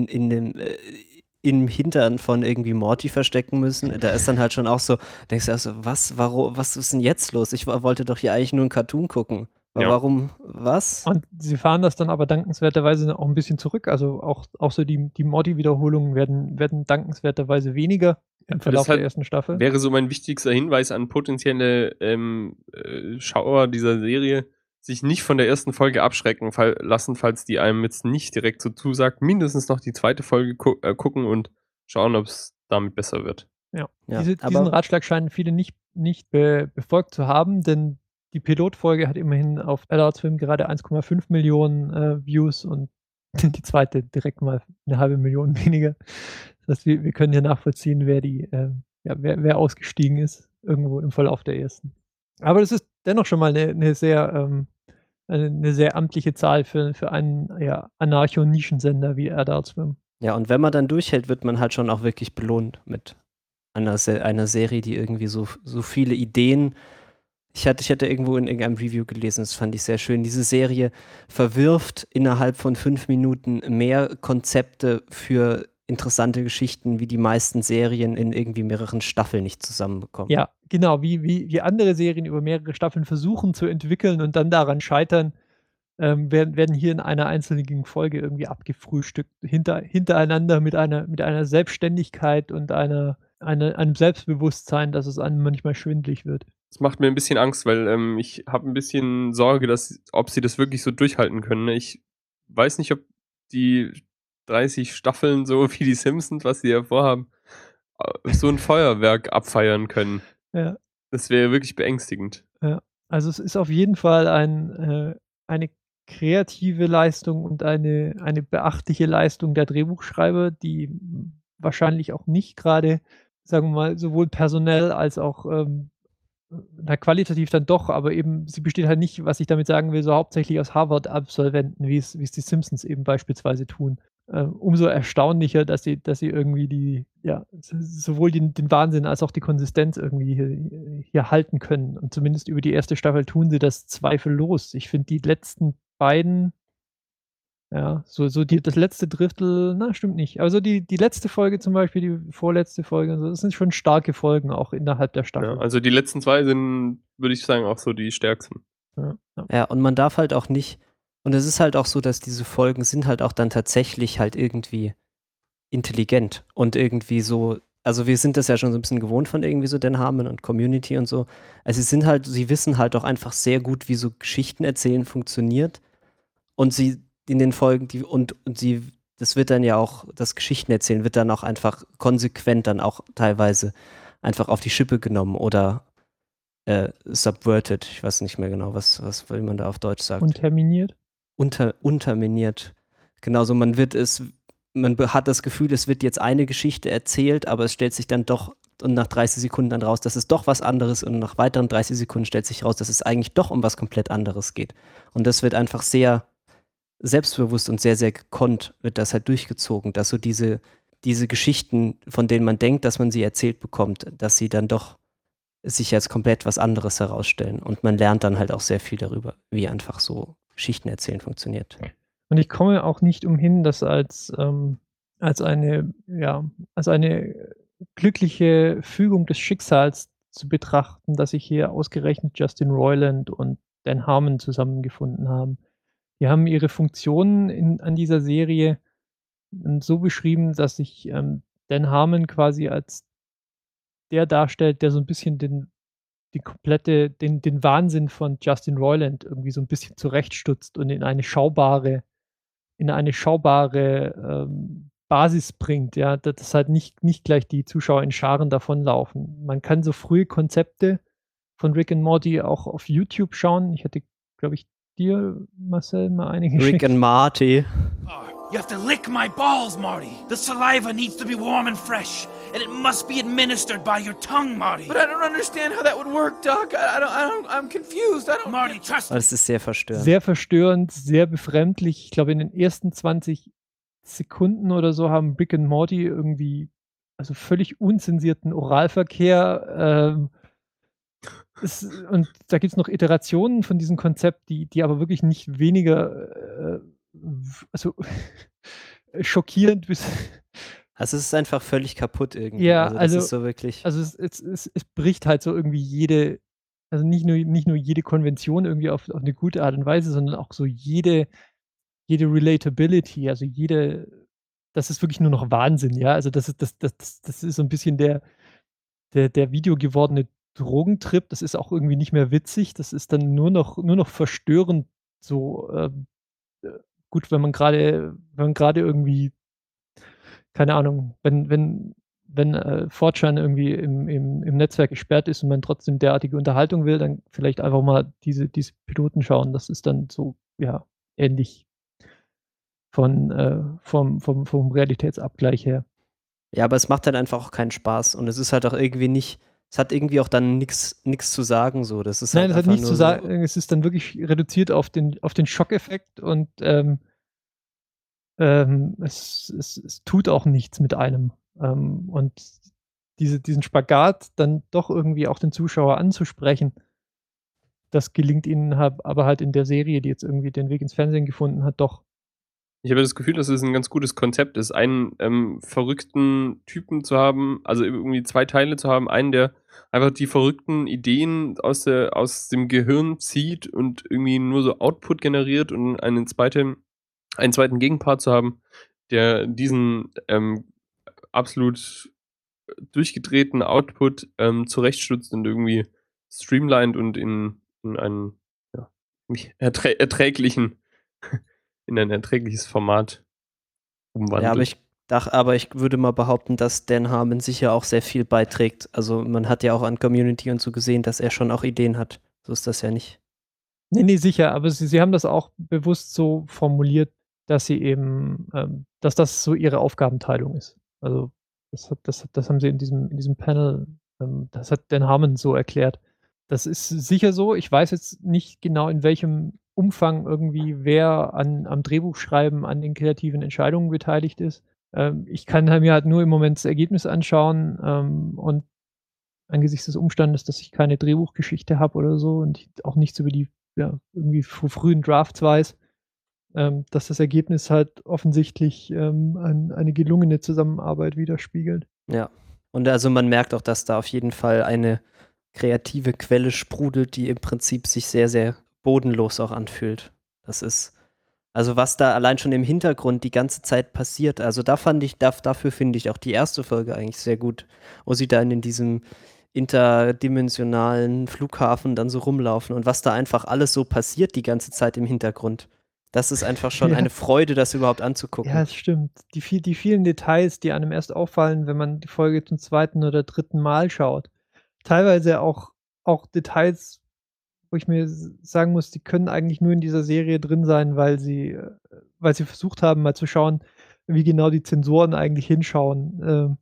im Hintern von irgendwie Morty verstecken müssen. Da ist dann halt schon auch so, denkst du also, was ist denn jetzt los? Ich wollte doch hier eigentlich nur einen Cartoon gucken. Ja. Warum, was? Und sie fahren das dann aber dankenswerterweise auch ein bisschen zurück. Also auch so die Morty-Wiederholungen werden dankenswerterweise weniger im Verlauf der ersten Staffel. Wäre so mein wichtigster Hinweis an potenzielle Schauer dieser Serie, sich nicht von der ersten Folge abschrecken lassen, falls die einem jetzt nicht direkt so zusagt, mindestens noch die zweite Folge gucken und schauen, ob es damit besser wird. Ja. Ja, Diesen Ratschlag scheinen viele nicht befolgt zu haben, denn die Pilotfolge hat immerhin auf Adult Swim gerade 1,5 Millionen Views und die zweite direkt mal 500.000 weniger. Das heißt, wir können hier nachvollziehen, wer ausgestiegen ist, irgendwo im Verlauf der ersten. Aber das ist dennoch schon mal eine sehr amtliche Zahl für einen Anarcho-Nischensender wie Adult Swim. Ja, und wenn man dann durchhält, wird man halt schon auch wirklich belohnt mit einer Serie, die irgendwie so viele Ideen. Ich hatte irgendwo in irgendeinem Review gelesen, das fand ich sehr schön. Diese Serie verwirft innerhalb von 5 Minuten mehr Konzepte für interessante Geschichten, wie die meisten Serien in irgendwie mehreren Staffeln nicht zusammenbekommen. Ja, genau, wie andere Serien über mehrere Staffeln versuchen zu entwickeln und dann daran scheitern, werden hier in einer einzelnen Folge irgendwie abgefrühstückt, hintereinander mit einer Selbstständigkeit und einem Selbstbewusstsein, dass es einem manchmal schwindelig wird. Das macht mir ein bisschen Angst, weil ich habe ein bisschen Sorge, ob sie das wirklich so durchhalten können. Ne? Ich weiß nicht, ob die 30 Staffeln, so wie die Simpsons, was sie ja vorhaben, so ein Feuerwerk abfeiern können. Ja. Das wäre wirklich beängstigend. Ja. Also es ist auf jeden Fall eine kreative Leistung und eine beachtliche Leistung der Drehbuchschreiber, die wahrscheinlich auch nicht gerade, sagen wir mal, sowohl personell als auch qualitativ dann doch, aber eben sie besteht halt nicht, was ich damit sagen will, so hauptsächlich aus Harvard-Absolventen, wie es die Simpsons eben beispielsweise tun. Umso erstaunlicher, dass sie irgendwie sowohl den Wahnsinn als auch die Konsistenz irgendwie hier halten können. Und zumindest über die erste Staffel tun sie das zweifellos. Ich finde die letzten beiden, das letzte Drittel, stimmt nicht. Also die letzte Folge zum Beispiel, die vorletzte Folge, das sind schon starke Folgen auch innerhalb der Staffel. Ja, also die letzten 2 sind, würde ich sagen, auch so die stärksten. Ja, und man darf halt auch nicht, und es ist halt auch so, dass diese Folgen sind halt auch dann tatsächlich halt irgendwie intelligent und irgendwie so, also wir sind das ja schon so ein bisschen gewohnt von irgendwie so Dan Harmon und Community und so. Also sie wissen halt auch einfach sehr gut, wie so Geschichten erzählen funktioniert, und sie in den Folgen, das wird dann ja auch, das Geschichtenerzählen wird dann auch einfach konsequent dann auch teilweise einfach auf die Schippe genommen oder subverted. Ich weiß nicht mehr genau, was will man da auf Deutsch sagen. Unterminiert. Unterminiert. Genauso, man hat das Gefühl, es wird jetzt eine Geschichte erzählt, aber es stellt sich dann doch und nach 30 Sekunden dann raus, dass es doch was anderes, und nach weiteren 30 Sekunden stellt sich raus, dass es eigentlich doch um was komplett anderes geht. Und das wird einfach sehr selbstbewusst und sehr, sehr gekonnt wird das halt durchgezogen, dass so diese Geschichten, von denen man denkt, dass man sie erzählt bekommt, dass sie dann doch sich als komplett was anderes herausstellen. Und man lernt dann halt auch sehr viel darüber, wie einfach so Geschichten erzählen funktioniert. Und ich komme auch nicht umhin, das als eine glückliche Fügung des Schicksals zu betrachten, dass sich hier ausgerechnet Justin Roiland und Dan Harmon zusammengefunden haben. Die haben ihre Funktionen an dieser Serie so beschrieben, dass sich Dan Harmon quasi als der darstellt, der so ein bisschen den Wahnsinn von Justin Roiland irgendwie so ein bisschen zurechtstutzt und in eine schaubare, Basis bringt, ja, dass halt nicht gleich die Zuschauer in Scharen davonlaufen. Man kann so frühe Konzepte von Rick and Morty auch auf YouTube schauen. Ich hatte, glaube ich, dir, Marcel, mal eine Rick geschickt. and Marty. You have to lick my balls, Marty. The saliva needs to be warm and fresh, and it must be administered by your tongue, Marty. But I don't understand how that would work, Doc. I'm confused. Marty, trust me. Das ist sehr verstörend. Sehr verstörend, sehr befremdlich. Ich glaube, in den ersten 20 Sekunden oder so haben Rick and Morty irgendwie, also völlig unzensierten Oralverkehr. Und da gibt es noch Iterationen von diesem Konzept, die aber wirklich nicht weniger, also schockierend bis. Also es ist einfach völlig kaputt irgendwie. Ja, das ist so wirklich. Also es bricht halt so irgendwie nicht nur jede Konvention irgendwie auf eine gute Art und Weise, sondern auch so jede Relatability, also das ist wirklich nur noch Wahnsinn, ja. Also das ist so ein bisschen der videogewordene Drogentrip. Das ist auch irgendwie nicht mehr witzig. Das ist dann nur noch verstörend so, gut, wenn man gerade irgendwie, keine Ahnung, wenn 4chan irgendwie im Netzwerk gesperrt ist und man trotzdem derartige Unterhaltung will, dann vielleicht einfach mal diese Piloten schauen. Das ist dann so, ja, ähnlich vom Realitätsabgleich her. Ja, aber es macht halt einfach auch keinen Spaß und es ist halt auch irgendwie nicht, es hat irgendwie auch dann nichts zu sagen so. Das ist Nein, halt es hat einfach nichts nur zu so, sagen. Es ist dann wirklich reduziert auf den Schockeffekt und es tut auch nichts mit einem. Und diesen Spagat dann doch irgendwie auch den Zuschauer anzusprechen, das gelingt ihnen aber halt in der Serie, die jetzt irgendwie den Weg ins Fernsehen gefunden hat, doch. Ich habe das Gefühl, dass es ein ganz gutes Konzept ist, einen verrückten Typen zu haben, also irgendwie 2 Teile zu haben. Einen, der einfach die verrückten Ideen aus dem Gehirn zieht und irgendwie nur so Output generiert und einen zweiten Gegenpart zu haben, der diesen, absolut durchgedrehten Output, zurechtstutzt und irgendwie streamlined und in einen, ja, erträglichen in ein erträgliches Format umwandelt. ja, aber ich würde mal behaupten, dass Dan Harmon sicher auch sehr viel beiträgt. Also man hat ja auch an Community und so gesehen, dass er schon auch Ideen hat. So ist das ja nicht. Nee, sicher, aber sie haben das auch bewusst so formuliert, dass sie eben, dass das so ihre Aufgabenteilung ist. Also, das haben sie in diesem Panel, das hat Dan Harmon so erklärt. Das ist sicher so. Ich weiß jetzt nicht genau, in welchem Umfang irgendwie wer am Drehbuchschreiben, an den kreativen Entscheidungen beteiligt ist. Ich kann mir halt nur im Moment das Ergebnis anschauen, und angesichts des Umstandes, dass ich keine Drehbuchgeschichte habe oder so und ich auch nichts über die, ja, irgendwie frühen Drafts weiß, dass das Ergebnis halt offensichtlich, eine gelungene Zusammenarbeit widerspiegelt. Ja. Und also man merkt auch, dass da auf jeden Fall eine kreative Quelle sprudelt, die im Prinzip sich sehr, sehr bodenlos auch anfühlt. Das ist, also was da allein schon im Hintergrund die ganze Zeit passiert, also dafür finde ich auch die erste Folge eigentlich sehr gut, wo sie dann in diesem interdimensionalen Flughafen dann so rumlaufen und was da einfach alles so passiert die ganze Zeit im Hintergrund. Das ist einfach schon Ja. eine Freude, das überhaupt anzugucken. Ja, das stimmt. Die vielen Details, die einem erst auffallen, wenn man die Folge zum 2. oder 3. Mal schaut. Teilweise auch Details, wo ich mir sagen muss, die können eigentlich nur in dieser Serie drin sein, weil sie versucht haben, mal zu schauen, wie genau die Zensoren eigentlich hinschauen.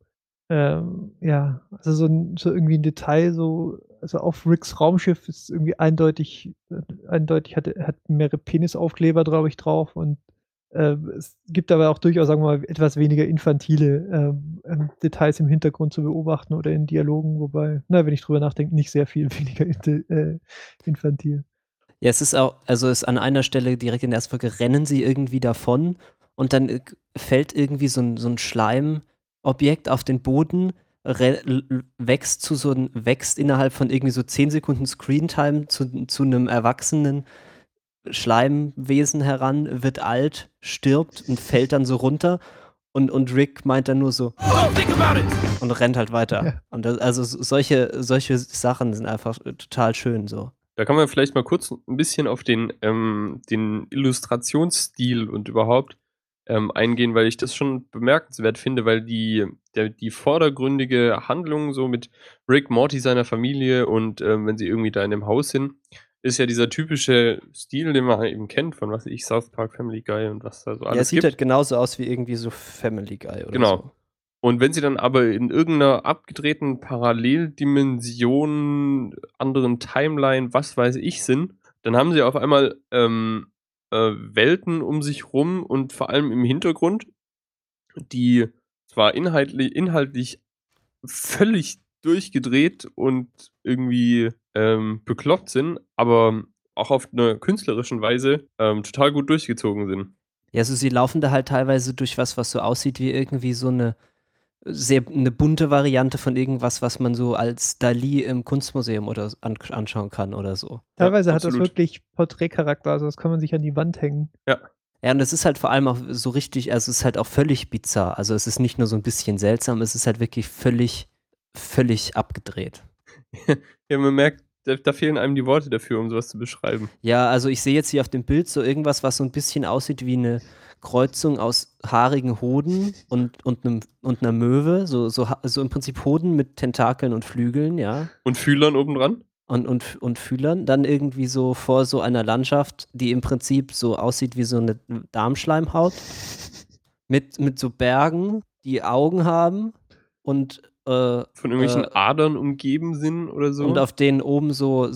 Ja, also so irgendwie ein Detail, also auf Ricks Raumschiff ist irgendwie eindeutig hat mehrere Penisaufkleber, glaube ich, drauf und es gibt aber auch durchaus, sagen wir mal, etwas weniger infantile Details im Hintergrund zu beobachten oder in Dialogen, wobei, wenn ich drüber nachdenke, nicht sehr viel weniger infantil. Ja, es ist auch, also ist an einer Stelle direkt in der ersten Folge, rennen sie irgendwie davon und dann fällt irgendwie so ein Schleimobjekt auf den Boden, wächst innerhalb von irgendwie so 10 Sekunden Screentime zu einem erwachsenen Schleimwesen heran, wird alt, stirbt und fällt dann so runter und Rick meint dann nur so und rennt halt weiter. Ja. Und also solche Sachen sind einfach total schön so. Da kann man vielleicht mal kurz ein bisschen auf den Illustrationsstil und überhaupt eingehen, weil ich das schon bemerkenswert finde, weil die vordergründige Handlung so mit Rick, Morty, seiner Familie und wenn sie irgendwie da in dem Haus sind, ist ja dieser typische Stil, den man eben kennt von, was weiß ich, South Park, Family Guy und was da so Ja, alles es sieht gibt. halt genauso aus wie irgendwie so Family Guy oder Genau. so. Und wenn sie dann aber in irgendeiner abgedrehten Paralleldimension, anderen Timeline, was weiß ich, sind, dann haben sie auf einmal Welten um sich rum und vor allem im Hintergrund, die zwar inhaltlich völlig durchgedreht und irgendwie bekloppt sind, aber auch auf einer künstlerischen Weise total gut durchgezogen sind. Ja, also sie laufen da halt teilweise durch was so aussieht wie irgendwie so eine bunte Variante von irgendwas, was man so als Dali im Kunstmuseum oder anschauen kann oder so. Teilweise hat das absolut. wirklich Porträtcharakter, also das kann man sich an die Wand hängen. Ja. Ja, und es ist halt vor allem auch so richtig, also es ist halt auch völlig bizarr. Also es ist nicht nur so ein bisschen seltsam, es ist halt wirklich völlig abgedreht. Ja, man merkt, da fehlen einem die Worte dafür, um sowas zu beschreiben. Ja, also ich sehe jetzt hier auf dem Bild so irgendwas, was so ein bisschen aussieht wie eine Kreuzung aus haarigen Hoden und einer Möwe, so im Prinzip Hoden mit Tentakeln und Flügeln, ja. Und Fühlern obendran? Und Fühlern, dann irgendwie so vor so einer Landschaft, die im Prinzip so aussieht wie so eine Darmschleimhaut, mit so Bergen, die Augen haben und Von irgendwelchen Adern umgeben sind oder so? und auf denen oben so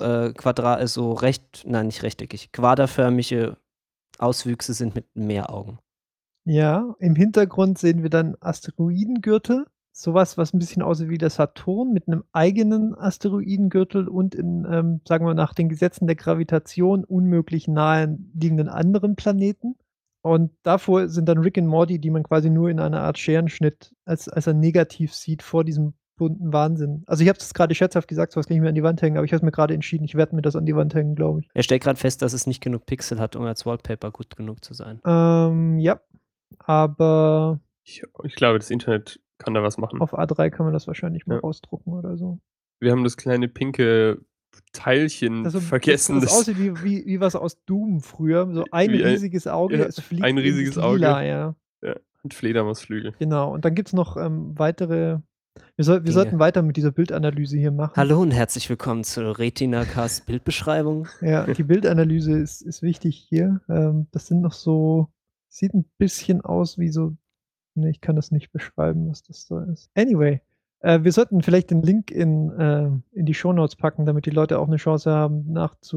nicht rechteckig, quaderförmige Auswüchse sind mit mehr Augen. Ja, im Hintergrund sehen wir dann Asteroidengürtel. Sowas, was ein bisschen aussieht wie der Saturn mit einem eigenen Asteroidengürtel und in, sagen wir nach den Gesetzen der Gravitation unmöglich nahe liegenden anderen Planeten. Und davor sind dann Rick und Morty, die man quasi nur in einer Art Scherenschnitt als ein Negativ sieht vor diesem bunten Wahnsinn. Also ich habe das gerade scherzhaft gesagt, sowas kann ich mir an die Wand hängen, aber ich habe mir gerade entschieden, ich werde mir das an die Wand hängen, glaube ich. Er stellt gerade fest, dass es nicht genug Pixel hat, um als Wallpaper gut genug zu sein. Ja, aber Ich glaube, das Internet kann da was machen. auf A3 kann man das wahrscheinlich mal Ja. rausdrucken oder so. Wir haben das kleine pinke Teilchen Das so- vergessen. Das aussieht wie was aus Doom früher. So ein Wie ein- riesiges Auge, ja, es fliegt ein in riesiges das Auge. Lila, ja. und Fledermausflügel. Genau. Und dann gibt es noch weitere. Wir sollten weiter mit dieser Bildanalyse hier machen. Hallo und herzlich willkommen zur Retina-Cast Bildbeschreibung. Ja, die Bildanalyse ist wichtig hier. Das sind noch so, sieht ein bisschen aus wie so, ne, ich kann das nicht beschreiben, was das da ist. Anyway, wir sollten vielleicht den Link in die Shownotes packen, damit die Leute auch eine Chance haben,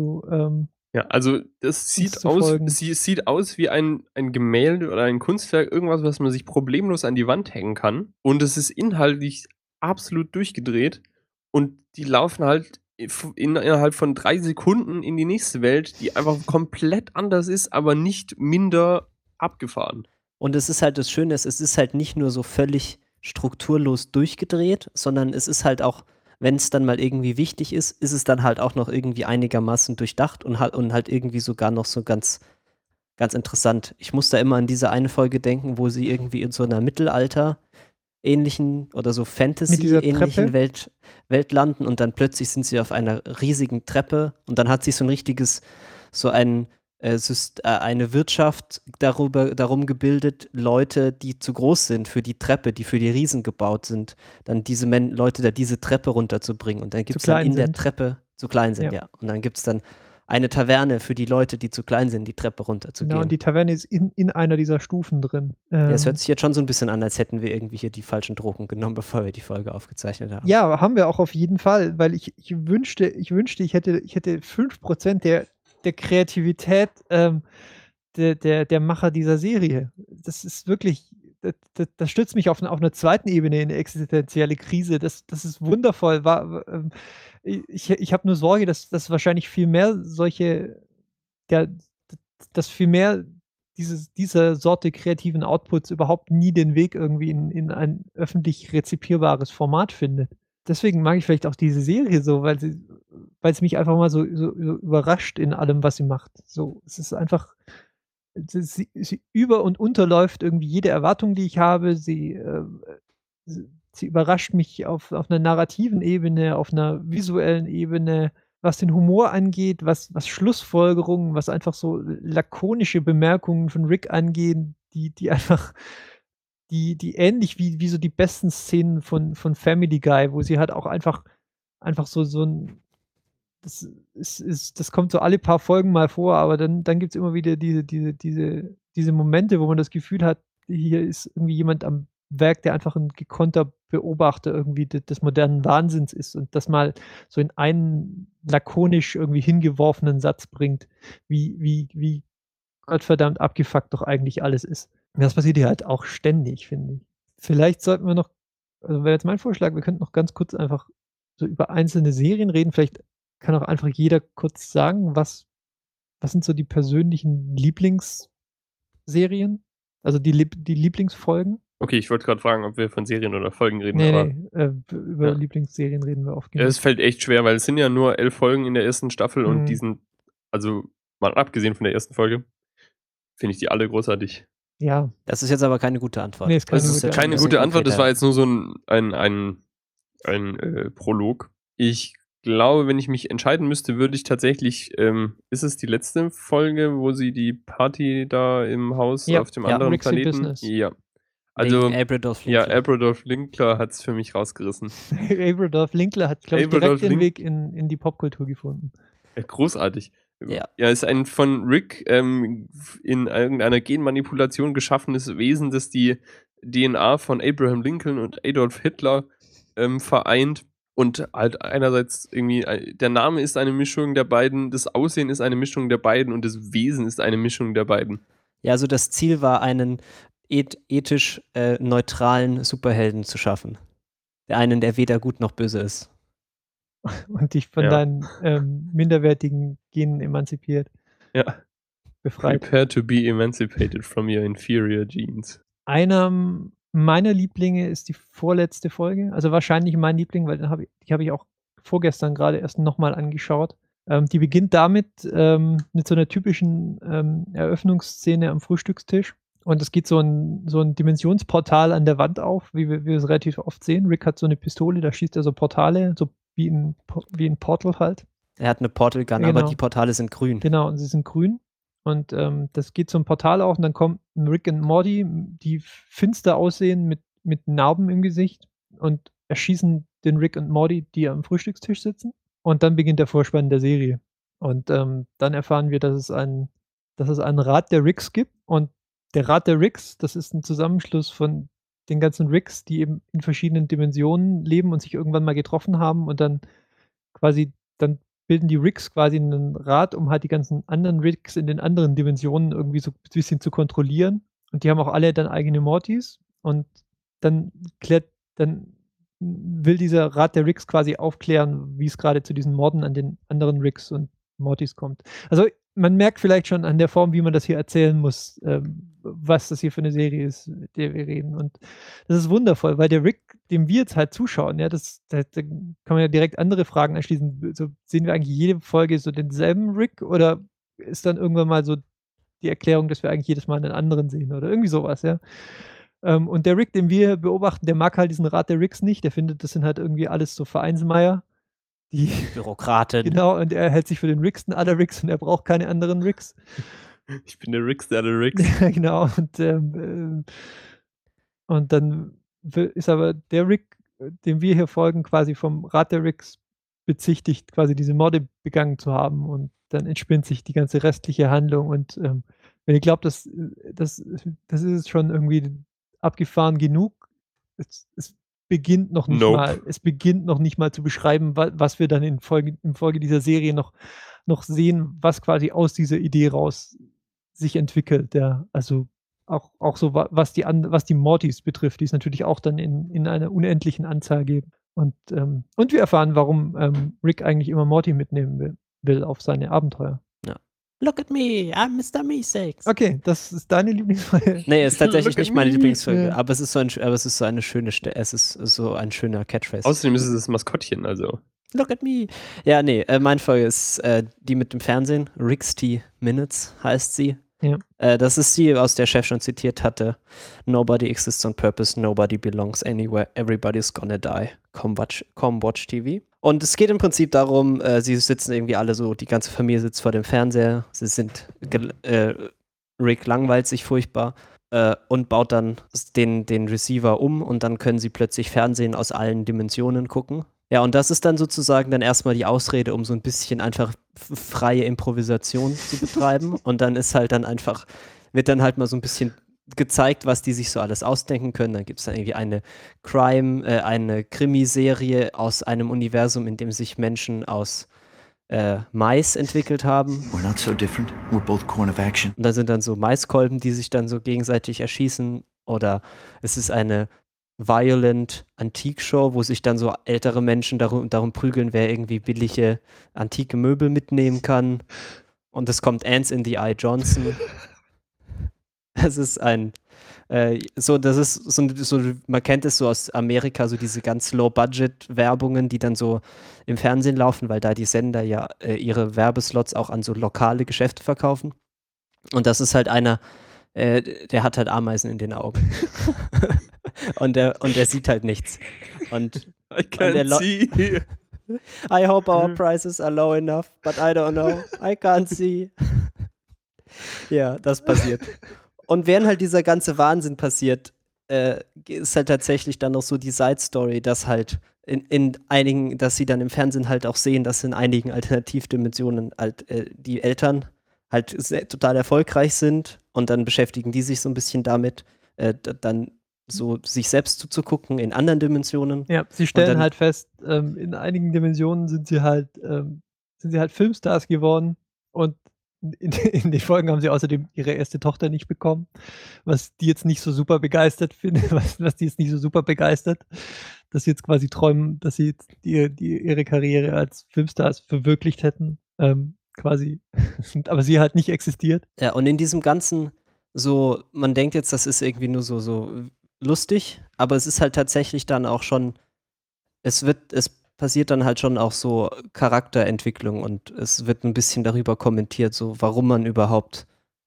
Ja, also das sieht zu aus, folgen. es sieht aus wie ein Gemälde oder ein Kunstwerk, irgendwas, was man sich problemlos an die Wand hängen kann. Und es ist inhaltlich absolut durchgedreht. Und die laufen halt innerhalb von 3 Sekunden in die nächste Welt, die einfach komplett anders ist, aber nicht minder abgefahren. Und es ist halt das Schöne, es ist halt nicht nur so völlig strukturlos durchgedreht, sondern es ist halt auch, wenn es dann mal irgendwie wichtig ist, ist es dann halt auch noch irgendwie einigermaßen durchdacht und halt irgendwie sogar noch so ganz, ganz interessant. Ich muss da immer an diese eine Folge denken, wo sie irgendwie in so einer Mittelalter-ähnlichen oder so Fantasy-ähnlichen Welt landen und dann plötzlich sind sie auf einer riesigen Treppe und dann hat sich so ein richtiges, eine Wirtschaft darum gebildet, Leute, die zu groß sind für die Treppe, die für die Riesen gebaut sind, dann diese Leute da diese Treppe runterzubringen. Und dann gibt es dann in der Treppe, zu klein sind, ja. Und dann gibt es dann eine Taverne für die Leute, die zu klein sind, die Treppe runterzugehen. Genau, und die Taverne ist in einer dieser Stufen drin. Ja, es hört sich jetzt schon so ein bisschen an, als hätten wir irgendwie hier die falschen Drogen genommen, bevor wir die Folge aufgezeichnet haben. Ja, haben wir auch auf jeden Fall, weil ich wünschte, ich hätte 5% der Kreativität der Macher dieser Serie. Das ist wirklich das stützt mich auf einer zweiten Ebene in eine existenzielle Krise. Das ist wundervoll. Ich habe nur Sorge, dass wahrscheinlich viel mehr dass viel mehr dieser Sorte kreativen Outputs überhaupt nie den Weg irgendwie in ein öffentlich rezipierbares Format findet. Deswegen mag ich vielleicht auch diese Serie so, weil sie mich einfach mal so überrascht in allem, was sie macht. So, es ist einfach, sie über und unterläuft irgendwie jede Erwartung, die ich habe. Sie überrascht mich auf einer narrativen Ebene, auf einer visuellen Ebene, was den Humor angeht, was Schlussfolgerungen, was einfach so lakonische Bemerkungen von Rick angehen, die einfach, die ähnlich wie so die besten Szenen von Family Guy, wo sie halt auch einfach so ein, das kommt so alle paar Folgen mal vor, aber dann gibt es immer wieder diese Momente, wo man das Gefühl hat, hier ist irgendwie jemand am Werk, der einfach ein gekonnter Beobachter irgendwie des modernen Wahnsinns ist und das mal so in einen lakonisch irgendwie hingeworfenen Satz bringt, wie Gottverdammt abgefuckt doch eigentlich alles ist. Und das passiert hier halt auch ständig, finde ich. Vielleicht sollten wir noch, also wäre jetzt mein Vorschlag, wir könnten noch ganz kurz einfach so über einzelne Serien reden. Vielleicht kann auch einfach jeder kurz sagen, was sind so die persönlichen Lieblingsserien? Also die Lieblingsfolgen? Okay, ich wollte gerade fragen, ob wir von Serien oder Folgen reden. Nee, über Lieblingsserien reden wir oft. Es fällt echt schwer, weil es sind ja nur 11 Folgen in der ersten Staffel und Mhm. die sind, also mal abgesehen von der ersten Folge, finde ich die alle großartig. Ja, Das ist jetzt aber keine gute Antwort. Nee, ist keine Das ist gute keine Antwort. gute Antwort, das war Konkreter. jetzt nur so ein Prolog. Ich glaube, wenn ich mich entscheiden müsste, würde ich tatsächlich, ist es die letzte Folge, wo sie die Party da im Haus Ja, auf dem ja, anderen Rixie Planeten? Business. Ja. Wegen Also, Abradolf ja, Linkler. Abradolf Linkler hat es für mich rausgerissen. Abradolf Linkler hat, glaube ich, Abradolf direkt den Link- Weg in die Popkultur gefunden. Ja, großartig. Ja. Ja, ist ein von Rick in irgendeiner Genmanipulation geschaffenes Wesen, das die DNA von Abraham Lincoln und Adolf Hitler vereint. Und halt einerseits irgendwie, der Name ist eine Mischung der beiden, das Aussehen ist eine Mischung der beiden und das Wesen ist eine Mischung der beiden. Ja, also das Ziel war, einen ethisch neutralen Superhelden zu schaffen. Einen, der weder gut noch böse ist. Und dich von Ja. deinen minderwertigen Genen emanzipiert, Ja. befreit. Prepare to be emancipated from your inferior genes. Einer meiner Lieblinge ist die vorletzte Folge. Also wahrscheinlich mein Liebling, weil die habe ich auch vorgestern gerade erst nochmal angeschaut. Die beginnt damit mit so einer typischen Eröffnungsszene am Frühstückstisch. Und es geht so ein Dimensionsportal an der Wand auf, wie wir es relativ oft sehen. Rick hat so eine Pistole, da schießt er so Portale, so wie ein Portal halt. Er hat eine Portal Gun, Genau. aber die Portale sind grün. Genau, und sie sind grün. Und das geht zum Portal auf und dann kommt ein Rick und Morty, die finster aussehen mit Narben im Gesicht und erschießen den Rick und Morty, die am Frühstückstisch sitzen. Und dann beginnt der Vorspann der Serie. Und dann erfahren wir, dass es einen Rat der Ricks gibt. Und der Rat der Ricks, das ist ein Zusammenschluss von den ganzen Ricks, die eben in verschiedenen Dimensionen leben und sich irgendwann mal getroffen haben und dann bilden die Ricks quasi einen Rat, um halt die ganzen anderen Ricks in den anderen Dimensionen irgendwie so ein bisschen zu kontrollieren. Und die haben auch alle dann eigene Mortys. Und dann will dieser Rat der Ricks quasi aufklären, wie es gerade zu diesen Morden an den anderen Ricks und Mortys kommt. Also man merkt vielleicht schon an der Form, wie man das hier erzählen muss, was das hier für eine Serie ist, mit der wir reden. Und das ist wundervoll, weil der Rick, dem wir jetzt halt zuschauen, ja, da kann man ja direkt andere Fragen anschließen. So, sehen wir eigentlich jede Folge so denselben Rick oder ist dann irgendwann mal so die Erklärung, dass wir eigentlich jedes Mal einen anderen sehen oder irgendwie sowas, ja. Und der Rick, den wir beobachten, der mag halt diesen Rat der Ricks nicht. Der findet, das sind halt irgendwie alles so Vereinsmeier. Die Bürokraten. Genau, und er hält sich für den Ricksten aller Ricks und er braucht keine anderen Ricks. Ich bin der Rickste aller Ricks. Ja, genau. Und dann ist aber der Rick, dem wir hier folgen, quasi vom Rat der Ricks bezichtigt, quasi diese Morde begangen zu haben. Und dann entspinnt sich die ganze restliche Handlung. Und wenn ihr glaubt, das ist schon irgendwie abgefahren genug, es beginnt noch nicht mal. Es beginnt noch nicht mal zu beschreiben, was wir dann in Folge dieser Serie noch sehen, was quasi aus dieser Idee raus sich entwickelt. Ja. Also auch so, was die Mortys betrifft, die es natürlich auch dann in einer unendlichen Anzahl geben. Und wir erfahren, warum Rick eigentlich immer Morty mitnehmen will auf seine Abenteuer. Look at me, I'm Mr. Meeseeks. Okay, das ist deine Lieblingsfolge. Nee, ist tatsächlich Look at nicht meine me. Lieblingsfolge, Ja. aber es ist so eine schöne es ist so ein schöner Catchphrase. Außerdem ist es das Maskottchen, also. Look at me. Ja, nee, meine Folge ist die mit dem Fernsehen. Rick's Minutes heißt sie. Ja. Das ist die, aus der Chef schon zitiert hatte. Nobody exists on purpose, nobody belongs anywhere, everybody's gonna die. Come watch TV. Und es geht im Prinzip darum, sie sitzen irgendwie alle so, die ganze Familie sitzt vor dem Fernseher, Rick langweilt sich furchtbar und baut dann den Receiver um und dann können sie plötzlich Fernsehen aus allen Dimensionen gucken. Ja, und das ist dann sozusagen dann erstmal die Ausrede, um so ein bisschen einfach freie Improvisation zu betreiben. Und dann ist halt wird dann halt mal so ein bisschen gezeigt, was die sich so alles ausdenken können. Dann gibt es dann irgendwie eine Krimiserie aus einem Universum, in dem sich Menschen aus Mais entwickelt haben. We're not so different. We're both corn of action. Und da sind dann so Maiskolben, die sich dann so gegenseitig erschießen. Oder es ist eine Violent Antique Show, wo sich dann so ältere Menschen darum prügeln, wer irgendwie billige antike Möbel mitnehmen kann. Und es kommt Ants in the Eye Johnson. Es ist man kennt es so aus Amerika, so diese ganz Low-Budget-Werbungen, die dann so im Fernsehen laufen, weil da die Sender ja ihre Werbeslots auch an so lokale Geschäfte verkaufen. Und das ist halt einer, der hat halt Ameisen in den Augen. und der sieht halt nichts. Und I can't see. I hope our prices are low enough, but I don't know. I can't see. Ja, das passiert. Und während halt dieser ganze Wahnsinn passiert, ist halt tatsächlich dann noch so die Side-Story, dass halt in einigen, dass sie dann im Fernsehen halt auch sehen, dass in einigen Alternativdimensionen halt die Eltern halt total erfolgreich sind und dann beschäftigen die sich so ein bisschen damit, dann so sich selbst zuzugucken in anderen Dimensionen. Ja, sie stellen dann- halt fest, in einigen Dimensionen sind sie halt Filmstars geworden und in den Folgen haben sie außerdem ihre erste Tochter nicht bekommen, was die jetzt nicht so super begeistert finde, was die jetzt nicht so super begeistert, dass sie jetzt quasi träumen, dass sie jetzt ihre Karriere als Filmstars verwirklicht hätten, quasi, aber sie halt nicht existiert. Ja, und in diesem Ganzen so, man denkt jetzt, das ist irgendwie nur so lustig, aber es ist halt tatsächlich dann auch schon, es passiert dann halt schon auch so Charakterentwicklung und es wird ein bisschen darüber kommentiert, so warum man überhaupt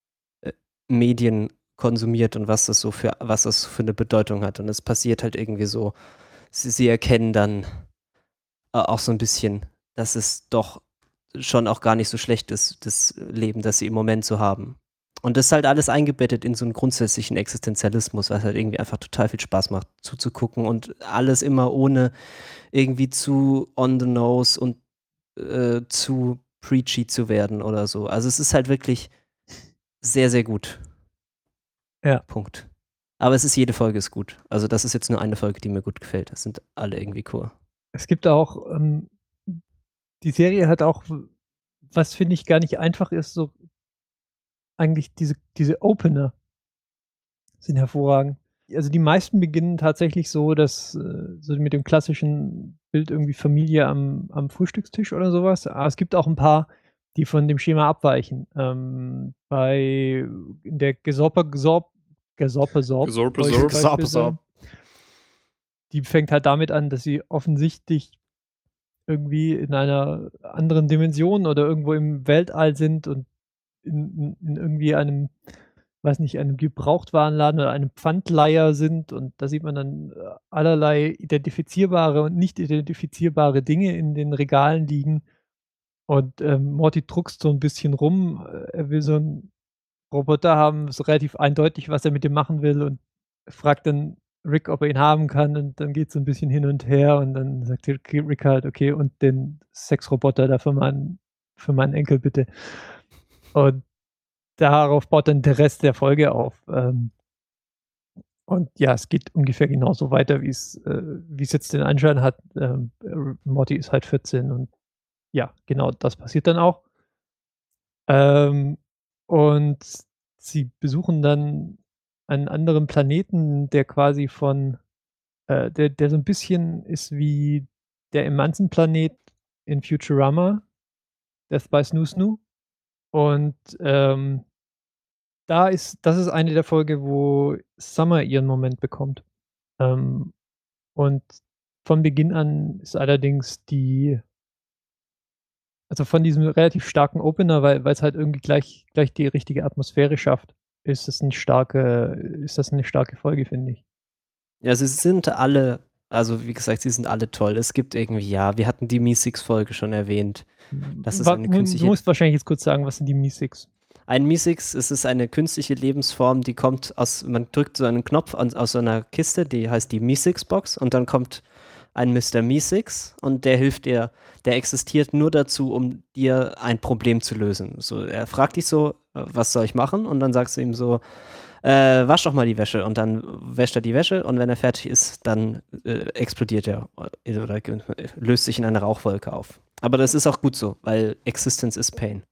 Medien konsumiert und was das für eine Bedeutung hat. Und es passiert halt irgendwie so, sie erkennen dann auch so ein bisschen, dass es doch schon auch gar nicht so schlecht ist, das Leben, das sie im Moment so haben. Und das ist halt alles eingebettet in so einen grundsätzlichen Existenzialismus, was halt irgendwie einfach total viel Spaß macht, zuzugucken und alles immer ohne irgendwie zu on the nose und zu preachy zu werden oder so. Also es ist halt wirklich sehr, sehr gut. Ja. Punkt. Aber jede Folge ist gut. Also das ist jetzt nur eine Folge, die mir gut gefällt. Das sind alle irgendwie cool. Es gibt auch, die Serie hat auch, was finde ich gar nicht einfach ist, so eigentlich diese Opener sind hervorragend. Also die meisten beginnen tatsächlich so, dass so mit dem klassischen Bild irgendwie Familie am Frühstückstisch oder sowas. Aber es gibt auch ein paar, die von dem Schema abweichen. In der Gesorpe-Sorb die fängt halt damit an, dass sie offensichtlich irgendwie in einer anderen Dimension oder irgendwo im Weltall sind und in irgendwie einem, weiß nicht, einem Gebrauchtwarenladen oder einem Pfandleiher sind und da sieht man dann allerlei identifizierbare und nicht identifizierbare Dinge in den Regalen liegen und Morty druckst so ein bisschen rum, er will so einen Roboter haben, ist relativ eindeutig, was er mit dem machen will und fragt dann Rick, ob er ihn haben kann und dann geht es so ein bisschen hin und her und dann sagt Rick halt, okay, und den Sexroboter da für meinen Enkel bitte. Und darauf baut dann der Rest der Folge auf. Und ja, es geht ungefähr genauso weiter, wie es jetzt den Anschein hat. Morty ist halt 14 und ja, genau das passiert dann auch. Und sie besuchen dann einen anderen Planeten, der quasi der so ein bisschen ist wie der Emanzen-Planet in Futurama, Death by Snoo Snoo. Und, das ist eine der Folge, wo Summer ihren Moment bekommt. Und von Beginn an ist allerdings also von diesem relativ starken Opener, weil es halt irgendwie gleich die richtige Atmosphäre schafft, ist das eine starke Folge, finde ich. Ja, sie sind alle, also wie gesagt, sie sind alle toll. Es gibt irgendwie, ja, wir hatten die Mi-6-Folge schon erwähnt. Das ist eine Du künstliche. musst wahrscheinlich jetzt kurz sagen, was sind die Mi-6? Ein Mi-6, es ist eine künstliche Lebensform, die kommt man drückt so einen Knopf aus so einer Kiste, die heißt die Mi-6-Box, und dann kommt ein Mr. Mi-6 und der hilft dir, der existiert nur dazu, um dir ein Problem zu lösen. So, er fragt dich so, was soll ich machen? Und dann sagst du ihm so, wasch doch mal die Wäsche, und dann wäscht er die Wäsche, und wenn er fertig ist, dann explodiert er oder löst sich in eine Rauchwolke auf. Aber das ist auch gut so, weil Existence is Pain.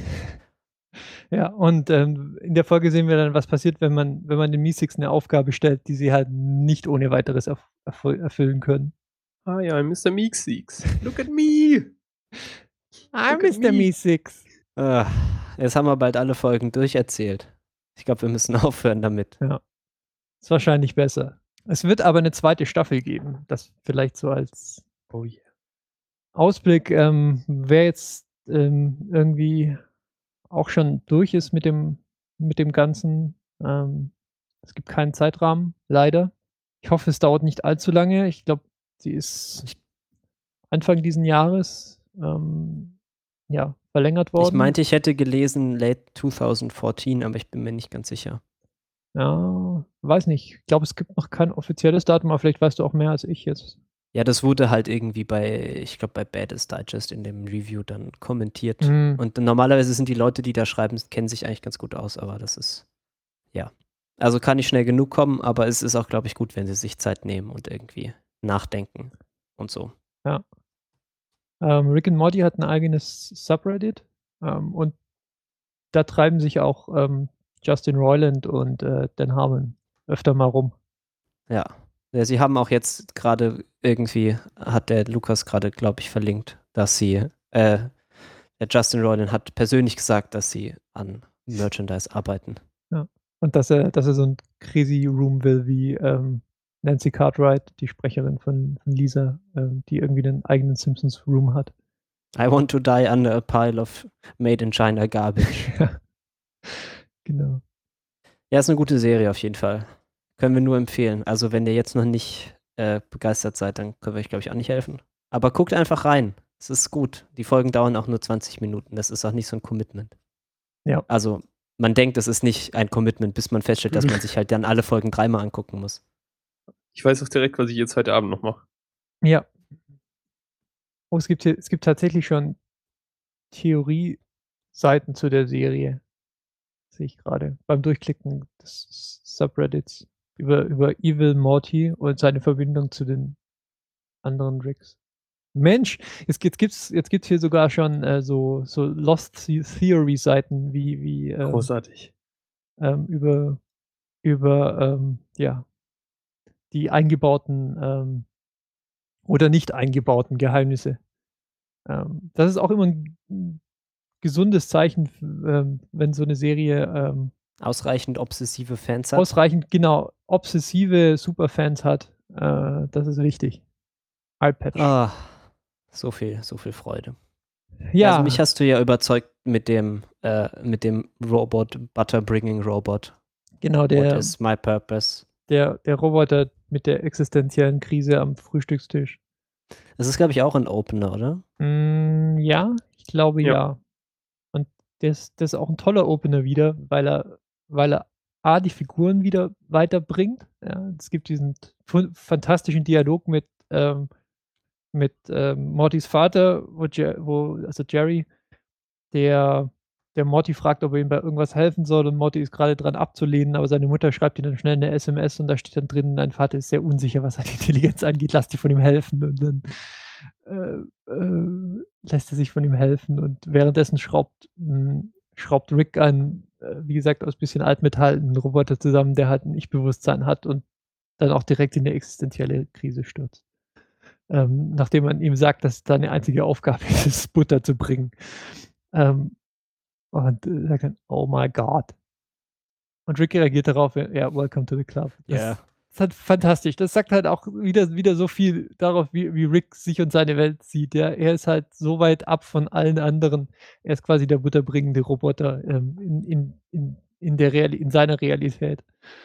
Ja, und in der Folge sehen wir dann, was passiert, wenn man den Mi-6 eine Aufgabe stellt, die sie halt nicht ohne weiteres erfüllen können. Ah ja, Mr. Meeksix. Look at me! I'm Look at Mr. me. Mi-6. Jetzt haben wir bald alle Folgen durcherzählt. Ich glaube, wir müssen aufhören damit. Ist wahrscheinlich besser. Es wird aber eine zweite Staffel geben. Das vielleicht so als Oh yeah. Ausblick, wer jetzt irgendwie auch schon durch ist mit dem Ganzen. Es gibt keinen Zeitrahmen, leider. Ich hoffe, es dauert nicht allzu lange. Ich glaube, sie ist Anfang diesen Jahres verlängert worden. Ich meinte, ich hätte gelesen late 2014, aber ich bin mir nicht ganz sicher. Ja, weiß nicht. Ich glaube, es gibt noch kein offizielles Datum, aber vielleicht weißt du auch mehr als ich jetzt. Ja, das wurde halt irgendwie ich glaube bei Baddest Digest in dem Review dann kommentiert. Mhm. Und normalerweise sind die Leute, die da schreiben, kennen sich eigentlich ganz gut aus, aber das ist, ja. Also kann nicht schnell genug kommen, aber es ist auch, glaube ich, gut, wenn sie sich Zeit nehmen und irgendwie nachdenken und so. Ja. Rick and Morty hat ein eigenes Subreddit und da treiben sich auch Justin Roiland und Dan Harmon öfter mal rum. Ja. Ja, sie haben auch jetzt gerade irgendwie, hat der Lukas gerade, glaube ich, verlinkt, dass der Justin Roiland hat persönlich gesagt, dass sie an Merchandise arbeiten. Ja. Und dass er so ein Crazy Room will wie Nancy Cartwright, die Sprecherin von Lisa, die irgendwie einen eigenen Simpsons Room hat. I want to die under a pile of made in China garbage. Ja. Genau. Ja, ist eine gute Serie auf jeden Fall. Können wir nur empfehlen. Also wenn ihr jetzt noch nicht begeistert seid, dann können wir euch, glaube ich, auch nicht helfen. Aber guckt einfach rein. Es ist gut. Die Folgen dauern auch nur 20 Minuten. Das ist auch nicht so ein Commitment. Ja. Also man denkt, das ist nicht ein Commitment, bis man feststellt, dass man sich halt dann alle Folgen 3-mal angucken muss. Ich weiß auch direkt, was ich jetzt heute Abend noch mache. Ja. Oh, es gibt tatsächlich schon Theorie-Seiten zu der Serie. Sehe ich gerade beim Durchklicken des Subreddits über Evil Morty und seine Verbindung zu den anderen Ricks. Mensch, jetzt gibt's hier sogar schon so Lost Theory-Seiten wie Großartig. über die eingebauten oder nicht eingebauten Geheimnisse. Das ist auch immer ein gesundes Zeichen, wenn so eine Serie Ausreichend obsessive Fans hat. ausreichend, genau, obsessive Superfans hat. Das ist wichtig. Eyepatch. Ah, so viel Ja, Freude. Also mich hast du ja überzeugt mit dem Robot, Butter-Bringing Robot. genau, What der is my purpose? Roboter mit der existenziellen Krise am Frühstückstisch. Das ist, glaube ich, auch ein Opener, oder? Ja, ich glaube Ja. ja. Und das ist auch ein toller Opener wieder, weil er A, die Figuren wieder weiterbringt. Ja, es gibt diesen fantastischen Dialog mit Mortys Vater, also Jerry, der Morty fragt, ob er ihm bei irgendwas helfen soll, und Morty ist gerade dran abzulehnen, aber seine Mutter schreibt ihm dann schnell eine SMS und da steht dann drin, dein Vater ist sehr unsicher, was seine Intelligenz angeht, lass dich von ihm helfen. Und dann lässt er sich von ihm helfen und währenddessen schraubt Rick an wie gesagt, aus bisschen Altmetall einen Roboter zusammen, der halt ein Ich-Bewusstsein hat und dann auch direkt in 'ne existenzielle Krise stürzt. Nachdem man ihm sagt, dass seine einzige Aufgabe ist, Butter zu bringen. Ähm, und sagt dann: „Oh my God." Und Rick reagiert darauf, ja: „Welcome to the club." Ja. Ist halt fantastisch. Das sagt halt auch wieder so viel darauf, wie Rick sich und seine Welt sieht, ja. Er ist halt so weit ab von allen anderen. Er ist quasi der butterbringende Roboter, in seiner Realität.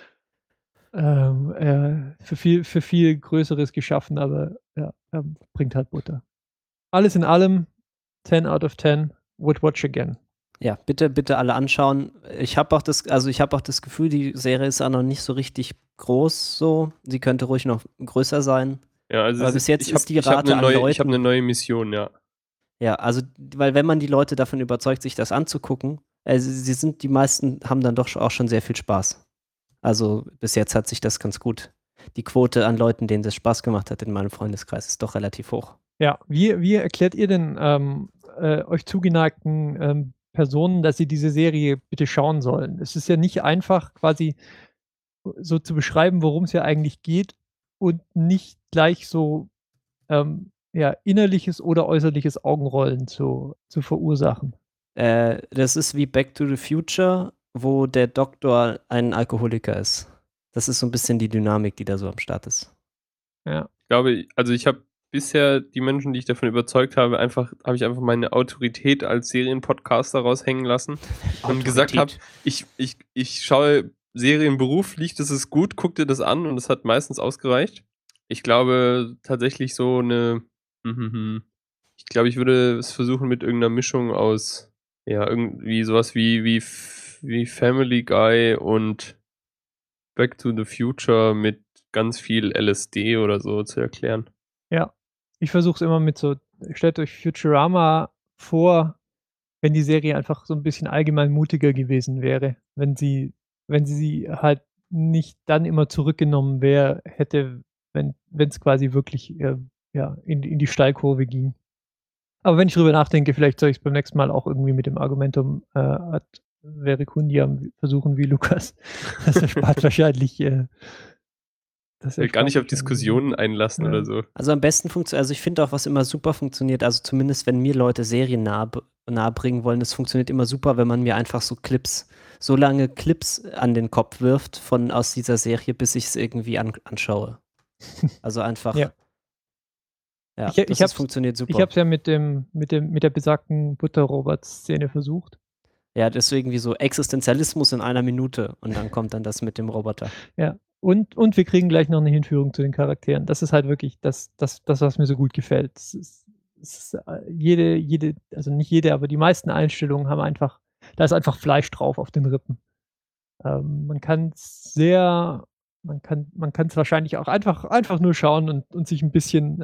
Für viel Größeres geschaffen, aber ja, bringt halt Butter. Alles in allem 10 out of 10, would watch again. Ja, bitte alle anschauen. Ich habe auch das Gefühl, die Serie ist auch noch nicht so richtig groß so. Sie könnte ruhig noch größer sein. Ja, also Aber es bis jetzt ich hab ist die Rate an ich habe Leuten. eine neue Mission, ja. Ja, also, weil wenn man die Leute davon überzeugt, sich das anzugucken, die meisten haben dann doch auch schon sehr viel Spaß. Also bis jetzt hat sich das ganz gut. Die Quote an Leuten, denen das Spaß gemacht hat in meinem Freundeskreis, ist doch relativ hoch. Ja, wie erklärt ihr denn euch zugeneigten Personen, dass sie diese Serie bitte schauen sollen? Es ist ja nicht einfach, quasi so zu beschreiben, worum es ja eigentlich geht und nicht gleich so ja, innerliches oder äußerliches Augenrollen zu verursachen. Das ist wie Back to the Future, wo der Doktor ein Alkoholiker ist. Das ist so ein bisschen die Dynamik, die da so am Start ist. Ja. Ich glaube, also ich habe bisher die Menschen, die ich davon überzeugt habe, habe ich einfach meine Autorität als Serienpodcaster raushängen lassen und gesagt habe, ich schaue Serien beruflich, das ist gut, guck dir das an, und das hat meistens ausgereicht. Ich glaube tatsächlich ich glaube, ich würde es versuchen mit irgendeiner Mischung aus, ja, irgendwie sowas wie Family Guy und Back to the Future mit ganz viel LSD oder so zu erklären. Ja, ich versuche es immer mit so, stellt euch Futurama vor, wenn die Serie einfach so 'n bisschen allgemein mutiger gewesen wäre, wenn sie halt nicht dann immer zurückgenommen hätte, wenn's quasi wirklich, ja, in die Steilkurve ging. Aber wenn ich drüber nachdenke, vielleicht soll ich's beim nächsten Mal auch irgendwie mit dem Argumentum ad verecundiam versuchen wie Lukas. Das erspart wahrscheinlich, das Gar erspart nicht auf wahrscheinlich Diskussionen einlassen Ja. oder so. Also am besten also ich finde auch, was immer super funktioniert, also zumindest wenn mir Leute Serien nahe bringen wollen, das funktioniert immer super, wenn man mir einfach so lange Clips an den Kopf wirft aus dieser Serie, bis ich es irgendwie anschaue. Also einfach, Ja. ja, Das funktioniert super. Ich habe es ja mit der besagten Butterrobot-Szene versucht. Ja, deswegen wie so Existenzialismus in einer Minute und dann kommt dann das mit dem Roboter. Ja. Und wir kriegen gleich noch 'ne Hinführung zu den Charakteren. Das ist halt wirklich das, was mir so gut gefällt. Es ist also nicht jede, aber die meisten Einstellungen haben einfach, da ist einfach Fleisch drauf auf den Rippen. Man kann's wahrscheinlich auch einfach nur schauen und sich 'n bisschen,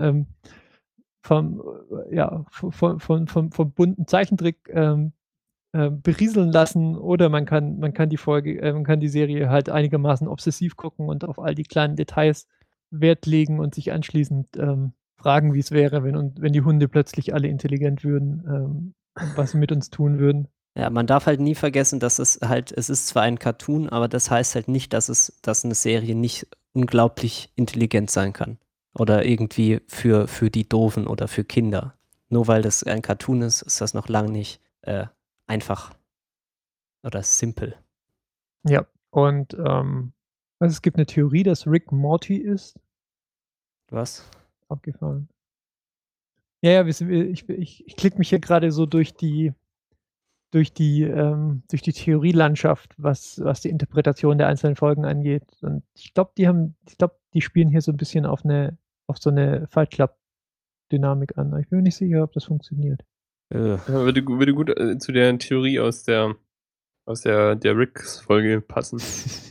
vom ja, vom bunten Zeichentrick, berieseln lassen, oder man kann die Serie halt einigermaßen obsessiv gucken und auf all die kleinen Details Wert legen und sich anschließend, fragen, wie's wäre, wenn die Hunde plötzlich alle intelligent würden, und was sie mit uns tun würden. Ja, man darf halt nie vergessen, dass es ist zwar ein Cartoon, aber das heißt halt nicht, dass eine Serie nicht unglaublich intelligent sein kann. Oder irgendwie für die Doofen oder für Kinder. Nur weil das ein Cartoon ist, ist das noch lang nicht einfach oder simpel. Ja, und, also, es gibt 'ne Theorie, dass Rick Morty ist. Was? Abgefahren. Ja, ich klicke mich hier grade so durch die Theorielandschaft, was die Interpretation der einzelnen Folgen angeht. Und ich glaube, die spielen hier so 'n bisschen auf so 'ne Fight Club-Dynamik an. Aber ich bin mir nicht sicher, ob das funktioniert. Ja, würde gut zu der Theorie aus der Ricks-Folge passen.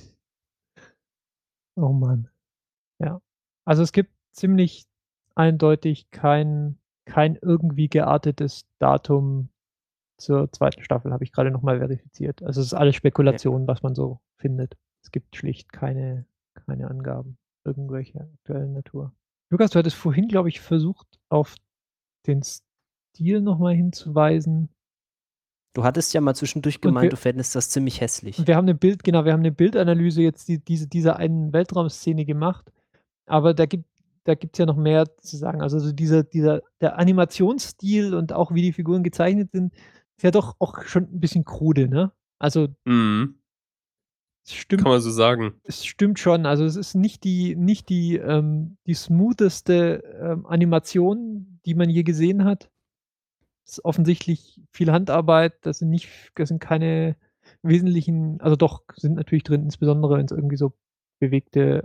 Oh Mann. Ja. Also, es gibt ziemlich eindeutig kein irgendwie geartetes Datum zur 2. Staffel, habe ich grade noch mal verifiziert. Also, es ist alles Spekulation, was man so findet. Es gibt schlicht keine Angaben irgendwelcher aktuellen Natur. Lukas, du hattest vorhin, glaube ich, versucht, auf den Stil noch mal hinzuweisen. Du hattest ja mal zwischendurch Und gemeint, wir- du fändest das ziemlich hässlich. Und wir haben eine Bildanalyse jetzt dieser einen Weltraumszene gemacht, aber da gibt's ja noch mehr zu sagen. Also so der Animationsstil und auch wie die Figuren gezeichnet sind, ist ja doch auch schon ein bisschen krude, ne? Also Mhm. es stimmt, Kann man so sagen. es stimmt schon. Also es ist nicht die smootheste Animation, die man je gesehen hat. Es ist offensichtlich viel Handarbeit. Das sind keine wesentlichen, also doch, sind natürlich drin, insbesondere wenn es irgendwie so bewegte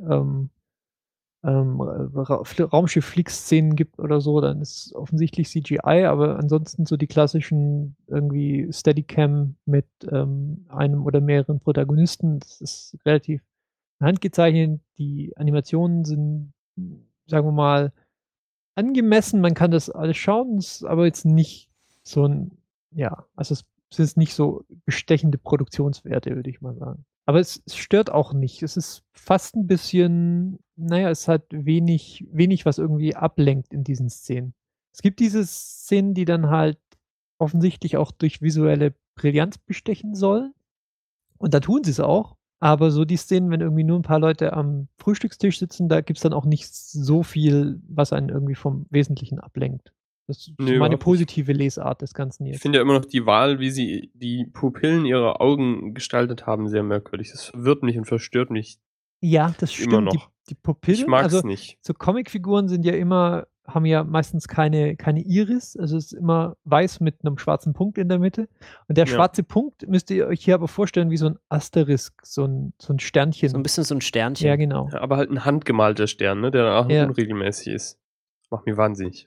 Raumschiff-Flieg-Szenen gibt oder so, dann ist es offensichtlich CGI, aber ansonsten so die klassischen irgendwie Steadicam mit einem oder mehreren Protagonisten, das ist relativ handgezeichnet. Die Animationen sind, sagen wir mal, angemessen. Man kann das alles schauen, ist aber jetzt nicht so ein, ja, also es ist nicht so bestechende Produktionswerte, würde ich mal sagen. Aber es stört auch nicht. Es ist fast ein bisschen, naja, es hat wenig, was irgendwie ablenkt in diesen Szenen. Es gibt diese Szenen, die dann halt offensichtlich auch durch visuelle Brillanz bestechen sollen. Und da tun sie es auch. Aber so die Szenen, wenn irgendwie nur ein paar Leute am Frühstückstisch sitzen, da gibt es dann auch nicht so viel, was einen irgendwie vom Wesentlichen ablenkt. Das ist so Nee, meine überhaupt nicht. positive Lesart des Ganzen Ich jetzt. finde ja immer noch die Wahl, wie sie die Pupillen ihrer Augen gestaltet haben, sehr merkwürdig. Das verwirrt mich und verstört mich Ja, das immer stimmt. noch. Die Pupillen, Ich mag's also nicht. so Comicfiguren haben ja meistens keine Iris, also es ist immer weiß mit einem schwarzen Punkt in der Mitte. Und der Ja. schwarze Punkt müsst ihr euch hier aber vorstellen wie so ein Asterisk, so ein Sternchen. So ein bisschen so ein Sternchen. Ja, genau. Ja, aber halt ein handgemalter Stern, ne, der dann auch Ja. unregelmäßig ist. Macht mich wahnsinnig.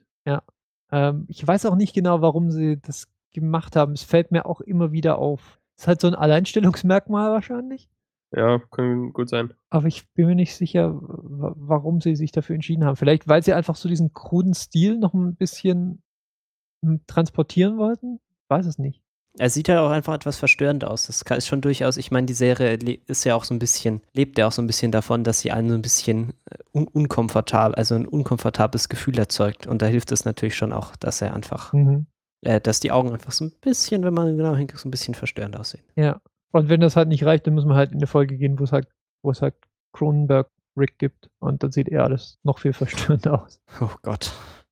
Ich weiß auch nicht genau, warum sie das gemacht haben. Es fällt mir auch immer wieder auf. Ist halt so ein Alleinstellungsmerkmal wahrscheinlich. Ja, kann gut sein. Aber ich bin mir nicht sicher, warum sie sich dafür entschieden haben. Vielleicht, weil sie einfach so diesen kruden Stil noch ein bisschen transportieren wollten? Weiß es nicht. Er sieht ja auch einfach etwas verstörend aus. Das ist schon durchaus, ich meine, die Serie ist ja auch so ein bisschen, lebt ja auch so ein bisschen davon, dass sie einen so ein bisschen unkomfortabel, also ein unkomfortables Gefühl erzeugt. Und da hilft es natürlich schon auch, dass er einfach, dass die Augen einfach so ein bisschen, wenn man genau hinguckt, so ein bisschen verstörend aussehen. Ja. Und wenn das halt nicht reicht, dann muss man halt in eine Folge gehen, wo es halt Cronenberg Rick gibt. Und dann sieht alles noch viel verstörender aus. Oh Gott.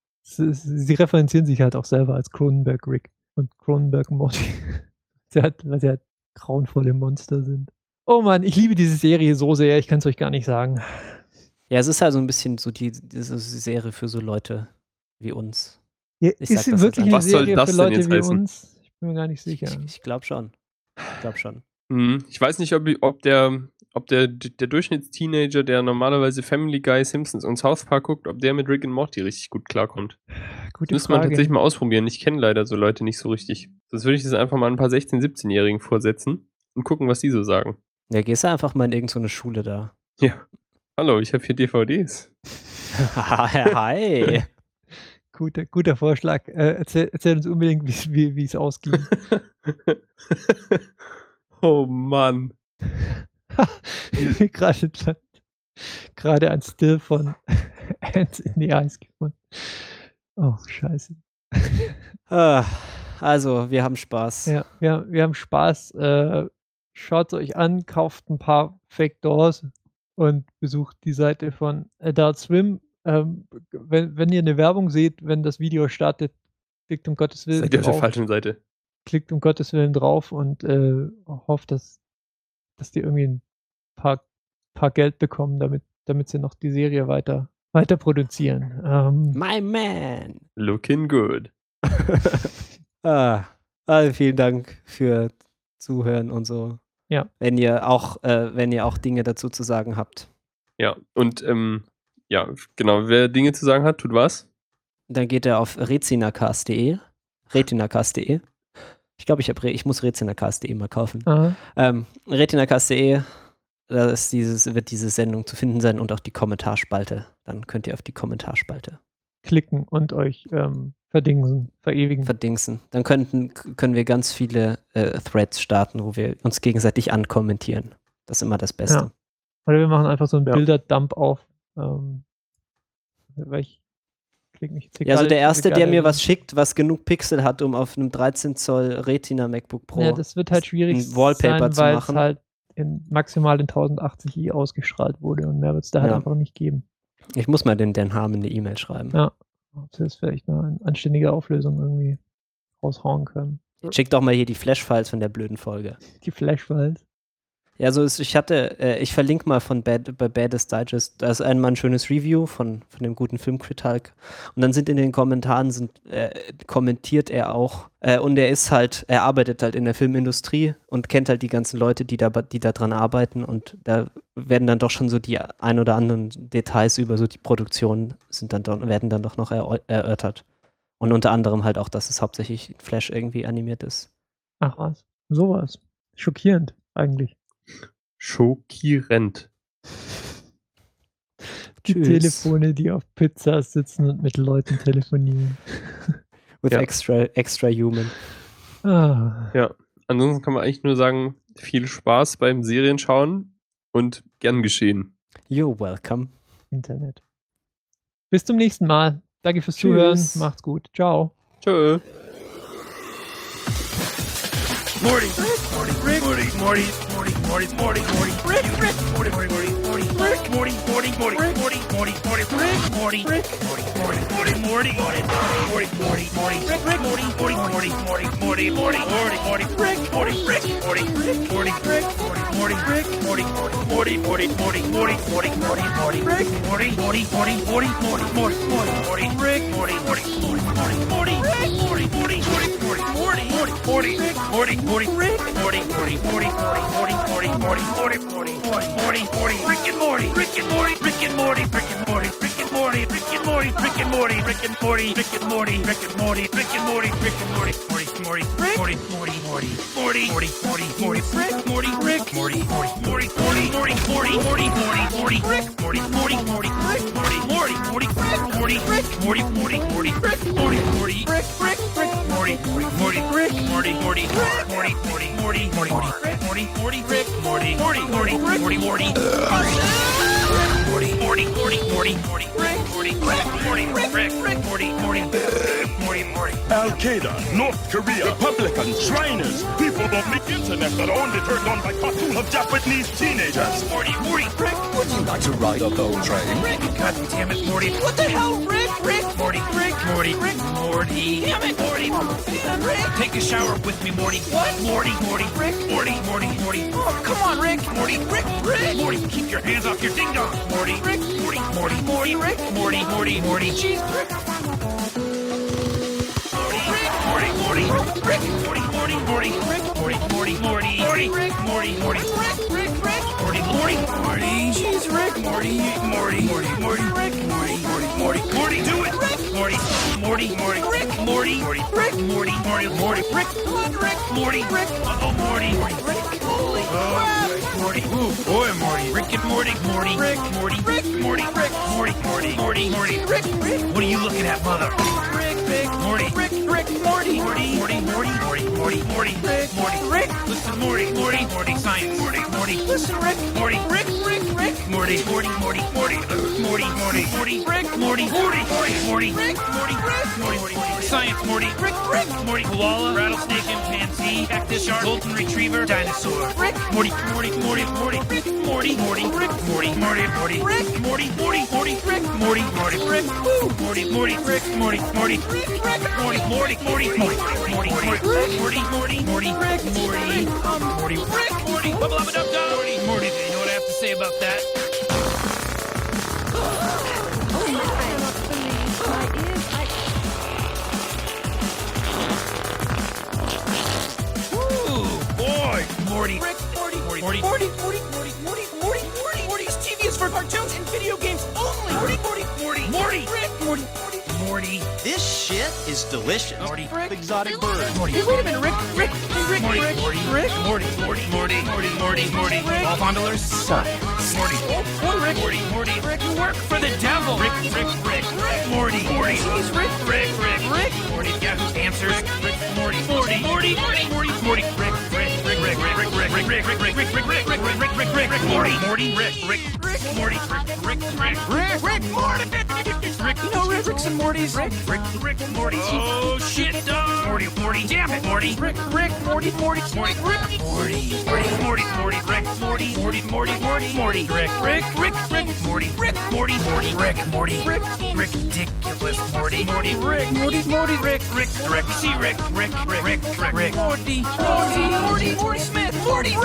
Sie referenzieren sich halt auch selber als Cronenberg Rick und Cronenberg Morty. Weil sie halt grauenvolle Monster sind. Oh Mann, ich liebe diese Serie so sehr, ich kann es euch gar nicht sagen. Ja, es ist halt so ein bisschen so diese Serie für so Leute wie uns. Ja, Ich ist sag sie das wirklich jetzt eine einfach. Was soll Serie das für denn Leute jetzt wie heißen? uns? Ich bin mir gar nicht sicher. Ich glaube schon. Ich weiß nicht, ob der Durchschnittsteenager, der normalerweise Family Guy, Simpsons und South Park guckt, ob der mit Rick und Morty richtig gut klarkommt. Das Gute müsste man Frage. tatsächlich mal ausprobieren. Ich kenne leider so Leute nicht so richtig. Sonst würde ich das einfach mal ein paar 16-, 17-Jährigen vorsetzen und gucken, was die so sagen. Ja, gehst du einfach mal in irgendeine Schule da. Ja. Hallo, ich habe hier DVDs. Hi. Guter Vorschlag. Erzähl uns unbedingt, wie es ausging. Oh Mann. Gerade ein Still von Ants in the Eyes gefunden. Oh, scheiße. Also, wir haben Spaß. Ja, wir haben Spaß. Schaut es euch an, kauft ein paar Fake Doors und besucht die Seite von Adult Swim. Wenn ihr eine Werbung seht, wenn das Video startet, klickt um Gottes Willen Seid ihr auf der drauf. falschen Seite? Klickt um Gottes Willen drauf und hofft, dass die irgendwie ein paar Geld bekommen, damit sie noch die Serie weiter produzieren. My man. Looking good. Also vielen Dank für Zuhören und so. Ja. Wenn ihr auch Dinge dazu zu sagen habt. Ja, und ja, genau, wer Dinge zu sagen hat, tut was? Dann geht er auf retinacast.de. Retinacast.de. Ich glaube, ich muss retinacast.de mal kaufen. Aha. Retinacast.de, da wird diese Sendung zu finden sein und auch die Kommentarspalte. Dann könnt ihr auf die Kommentarspalte Klicken und euch verewigen. verdingsen. Dann können wir ganz viele Threads starten, wo wir uns gegenseitig ankommentieren. Das ist immer das Beste. Ja. Oder wir machen einfach so einen Ja. Bilderdump auf. Weil ich klingt nicht. Ja, also der erste, der mir was schickt. schickt, was genug Pixel hat, um auf einem 13 Zoll Retina MacBook Pro Ja, das wird halt schwierig ein Wallpaper sein, zu weil es machen. halt maximal in 1080i ausgestrahlt wurde und mehr wird es da halt Ja. einfach nicht geben. Ich muss mal den Dan Harmon eine E-Mail schreiben. Ja. Ob sie das vielleicht eine anständige Auflösung irgendwie raushauen können. Schick doch mal hier die Flash-Files von der blöden Folge. Die Flash-Files. Ja, so ist, ich verlinke mal bei Baddest Digest, da ist einmal ein schönes Review von dem guten Filmkritik und dann sind in den Kommentaren kommentiert er auch und er arbeitet halt in der Filmindustrie und kennt halt die ganzen Leute, die da dran arbeiten und da werden dann doch schon so die ein oder anderen Details über so die Produktion werden dann doch noch erörtert. Und unter anderem halt auch, dass es hauptsächlich Flash irgendwie animiert ist. Ach was. Sowas. Schockierend eigentlich. Schockierend. Die Tschüss. Telefone, die auf Pizza sitzen und mit Leuten telefonieren. With Ja. extra human. Ah. Ja, ansonsten kann man eigentlich nur sagen, viel Spaß beim Serienschauen und gern geschehen. You're welcome. Internet. Bis zum nächsten Mal. Danke fürs Zuhören. Tschüss. Macht's gut. Ciao. Tschö. Morty, Morty, Rick, Morty, Morty, Morty, Morty, Morty, Morty, Rick, Rick, Morty, Morty, Morty, Rick, Morty, Morty, Morty, Morty, Morty, Morty, Rick, Morty, Rick, Morty, Morty, Morty, Morty, Morty, Morty, Morty, Morty, Rick, Rick, Morty, Morty, Morty, Morty, Morty, Morty, Morty, Morty, Rick, Morty, Rick, Morty, Rick, Morty, Rick, Morty, Morty, Rick, Morty, Morty, Morty, Morty, Morty, Morty, Morty, Morty, Rick, Morty, Morty, Morty, Morty, Morty, Morty, Morty, Rick, Morty, Morty, Morty, Morty, Morty, Rick, Morty, Morty, Morty, Morty, Morty, Morty, Rick, Morty, Morty, Rick, Morty, Morty, Morty, Morty, Morty, Morty, Morty, Morty, Morty, Morty, Morty, Rick and Morty, Rick and Morty, Rick and Morty, Rick and Morty, Rick and Morty, Rick and Morty, Rick and Morty, Rick and Morty, Rick and Morty, Rick and Morty, Rick and Morty, Rick and Morty, Morty, Morty, Morty, Morty, Morty, Morty, Morty, Morty, Morty, Rick, Morty, Rick, Morty, Morty, Morty, Morty, Morty, Morty, Morty, Morty, Rick, Morty, Morty, Morty, Rick, Morty, Morty, Morty, Morty, Rick, Morty, Morty, Morty, Rick, Morty, Morty, Rick, Rick, Rick, Morty, Morty, Rick, Morty, Morty, Morty, Morty, Morty, Morty, Morty, Morty, Rick, Morty, Morty, Morty, Morty, Morty, Morty, Morty, Morty, Morty, Morty, Rick, Morty, Rick, Morty, Rick, Rick, Morty, Morty, Morty, Morty. Al-Qaeda, North Korea, Republicans, Shriners, people on the internet that are only turned on by cartoons of Japanese teenagers. Morty, Morty, Rick, Would you like to ride a boat train? Rick, God damn it, Morty. What the hell, Rick, Rick, Morty, Rick, Morty, Rick, Morty. Damn it, Morty. Rick, take a shower with me, Morty. What? Morty, Morty, Rick, Morty, Morty, Morty. Oh, come on, Rick, Morty, Rick, Rick. Morty, keep your hands off your ding dong. Morty, Rick, Morty, Morty, Morty, Rick, Morty, Morty, Morty. Jeez, Rick. Morty, Morty, Rick, Morty, Morty, Morty, Rick, Morty, Morty, Morty, Morty, Rick, Morty, Morty, Rick, Rick, Rick, Morty, Morty, Morty, jeez, Rick, Morty, Morty, Morty, Morty, Rick, Morty, Morty, Morty, Morty, do it, Rick, Morty, Morty, Morty, Rick, Morty, Morty, Rick, Morty, Morty, Morty, Rick, Rick, Morty, Rick, oh, Morty, Morty, Rick, holy crap, Morty, ooh, boy, Morty, Rick and Morty, Morty, Rick, Morty, Rick, Morty, Rick, Morty, Morty, Morty, Morty, Rick, Rick, what are you looking at, mother? Rick, Rick, Morty, Rick, Rick, Morty, Morty, Morty, Morty, Morty, Morty, Morty, Rick, Morty, Rick, listen, Morty, Morty, Morty, science, Morty, Morty, listen, Rick, Morty, Rick, Rick, Rick, Morty, Morty, Morty, Morty, Morty, Morty, Morty, Rick, Morty, Morty, Morty, Morty, Rick, Morty, Rick, Morty, Morty, science, Morty, Rick, Rick, Morty, koala, rattlesnake, chimpanzee, cactus, shark, golden retriever, dinosaur, Rick, Morty, Morty, Morty, Morty, Rick, Morty, Morty, Rick, Morty, Morty, Morty, Rick, Morty, Morty, Morty, Rick, Morty, Morty, Rick, woo, Morty, Morty, Rick, Morty, Morty, Rick, Rick, Morty, Morty, Morty, Morty, Morty, Morty, Morty, Morty, Rick, Morty, Morty, Rick, Morty, bubble up and up, Morty, Morty, you know what I have to say about that? Boy, Morty, Rick, Morty, Morty, Morty, Morty, Morty, Morty, Morty, Morty, Morty, Morty's TV is for cartoons and video games only. Morty, Morty, Morty, Morty, Rick, Morty, Morty, Morty. This shit is delicious. Morty, Rick, Exotic bird. Morty. Hey, wait a minute, Rick, Rick, hey, Rick, Morty, Rick, Morty, Rick, Morty, Morty, Morty, Morty, Morty, Morty, ball fondlers, science, Morty, Rick, Morty, Morty, Rick, you work for the devil. Rick, Rick, Rick, Rick, Morty, Morty, jeez, Rick, Rick, Rick, Rick, Morty, Yahoo Answers, Rick, Morty, Morty, Morty, Morty, Morty, Morty, Rick, Rick, Rick, Rick, Rick, Rick, Rick, Rick, Rick, Rick, Rick, Rick, Rick, Rick, Rick, Morty, Morty, Rick, Morty, Rick, you know Rick's and Morty's. Rick, Morty. Oh shit, dog. Morty, damn it, Morty. Rick, Morty, Rick, Morty, Rick, Morty, ridiculous, Morty, Rick, see Rick, Morty Smith, Morty,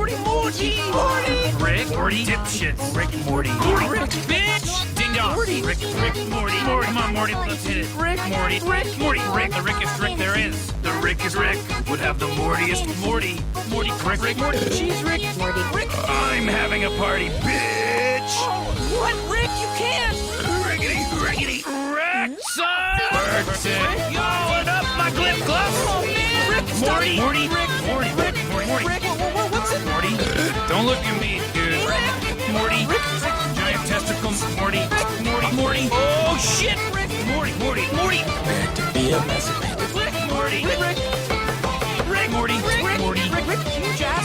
dipshits, Rick, Morty, bitch, ding dong, Morty, come on, Morty, let's hit it, Morty, the Rickest Rick there is, the Rickest Rick would have the Mortiest Morty, Rick, cheese, Rick, I'm having a party, bitch. What, Rick? You can't. Rickety, Rick, son. Bird yo, up my glip gloves. Oh man, Rick, Morty, what's it, Morty? Don't look at me, dude. Rick, Morty, giant testicles, Morty, oh shit, Rick, Morty. Where to be a mess, Morty, Rick, Morty, huge ass.